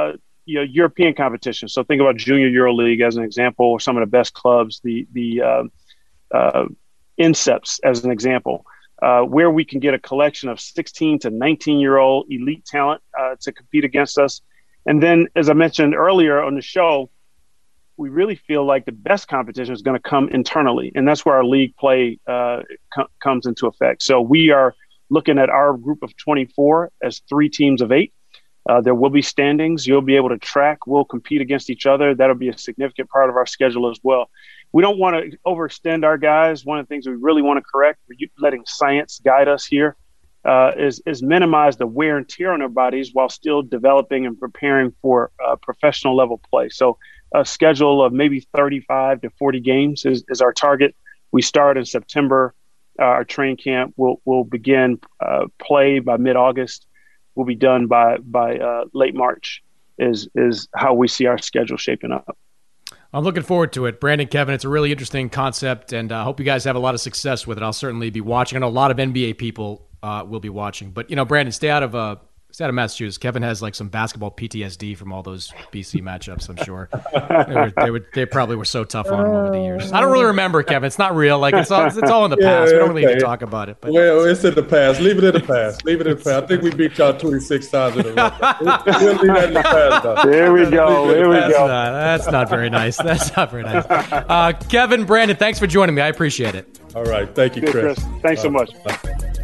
you know, European competition. So think about Junior EuroLeague as an example, or some of the best clubs, the the uh, uh, INSEPs as an example, uh, where we can get a collection of sixteen to nineteen year old elite talent uh, to compete against us. And then, as I mentioned earlier on the show, we really feel like the best competition is going to come internally, and that's where our league play uh, co- comes into effect. So we are looking at our group of twenty-four as three teams of eight. Uh, there will be standings. You'll be able to track. We'll compete against each other. That'll be a significant part of our schedule as well. We don't want to overextend our guys. One of the things we really want to correct, we're letting science guide us here, uh, is, is minimize the wear and tear on our bodies while still developing and preparing for uh, professional level play. So a schedule of maybe thirty-five to forty games is, is our target. We start in September. Uh, our training camp will will begin uh, play by mid-August. Will be done by by uh, late March. Is is how we see our schedule shaping up. I'm looking forward to it, Brandon, Kevin. It's a really interesting concept, and I uh, hope you guys have a lot of success with it. I'll certainly be watching. I know a lot of N B A people uh, will be watching, but you know, Brandon, stay out of uh, stay out of Massachusetts. Kevin has like some basketball P T S D from all those B C matchups. I'm sure they were, they, were, they probably were so tough on him over the years. I don't really remember, Kevin. It's not real. Like it's all it's all in the past. Yeah, we don't really okay. need to talk about it. But well, it's in the past. Leave it in the past. Leave it in the past. I think we beat y'all twenty-six times in a row. We'll leave that in the past. Though. There we go. There we that's go. Not, that's not very nice. That's not very nice. Uh, Kevin, Brandon, thanks for joining me. I appreciate it. All right. Thank you, Chris. Chris. Thanks so much. Uh,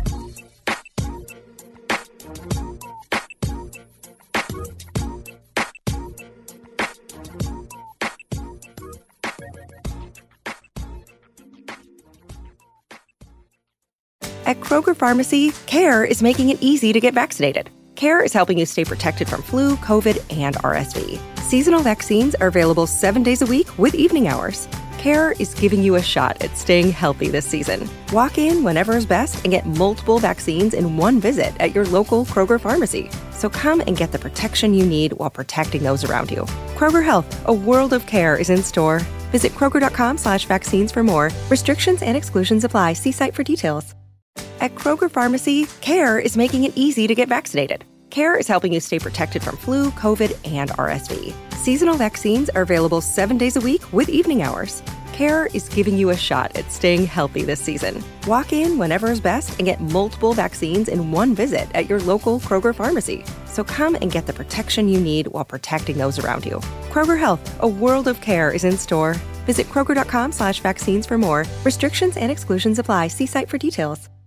At Kroger Pharmacy, CARE is making it easy to get vaccinated. CARE is helping you stay protected from flu, COVID, and R S V. Seasonal vaccines are available seven days a week with evening hours. CARE is giving you a shot at staying healthy this season. Walk in whenever is best and get multiple vaccines in one visit at your local Kroger Pharmacy. So come and get the protection you need while protecting those around you. Kroger Health, a world of care, is in store. Visit Kroger.com slash vaccines for more. Restrictions and exclusions apply. See site for details. At Kroger Pharmacy, CARE is making it easy to get vaccinated. CARE is helping you stay protected from flu, COVID, and R S V. Seasonal vaccines are available seven days a week with evening hours. CARE is giving you a shot at staying healthy this season. Walk in whenever is best and get multiple vaccines in one visit at your local Kroger Pharmacy. So come and get the protection you need while protecting those around you. Kroger Health, a world of care, is in store. Visit Kroger.com slash vaccines for more. Restrictions and exclusions apply. See site for details.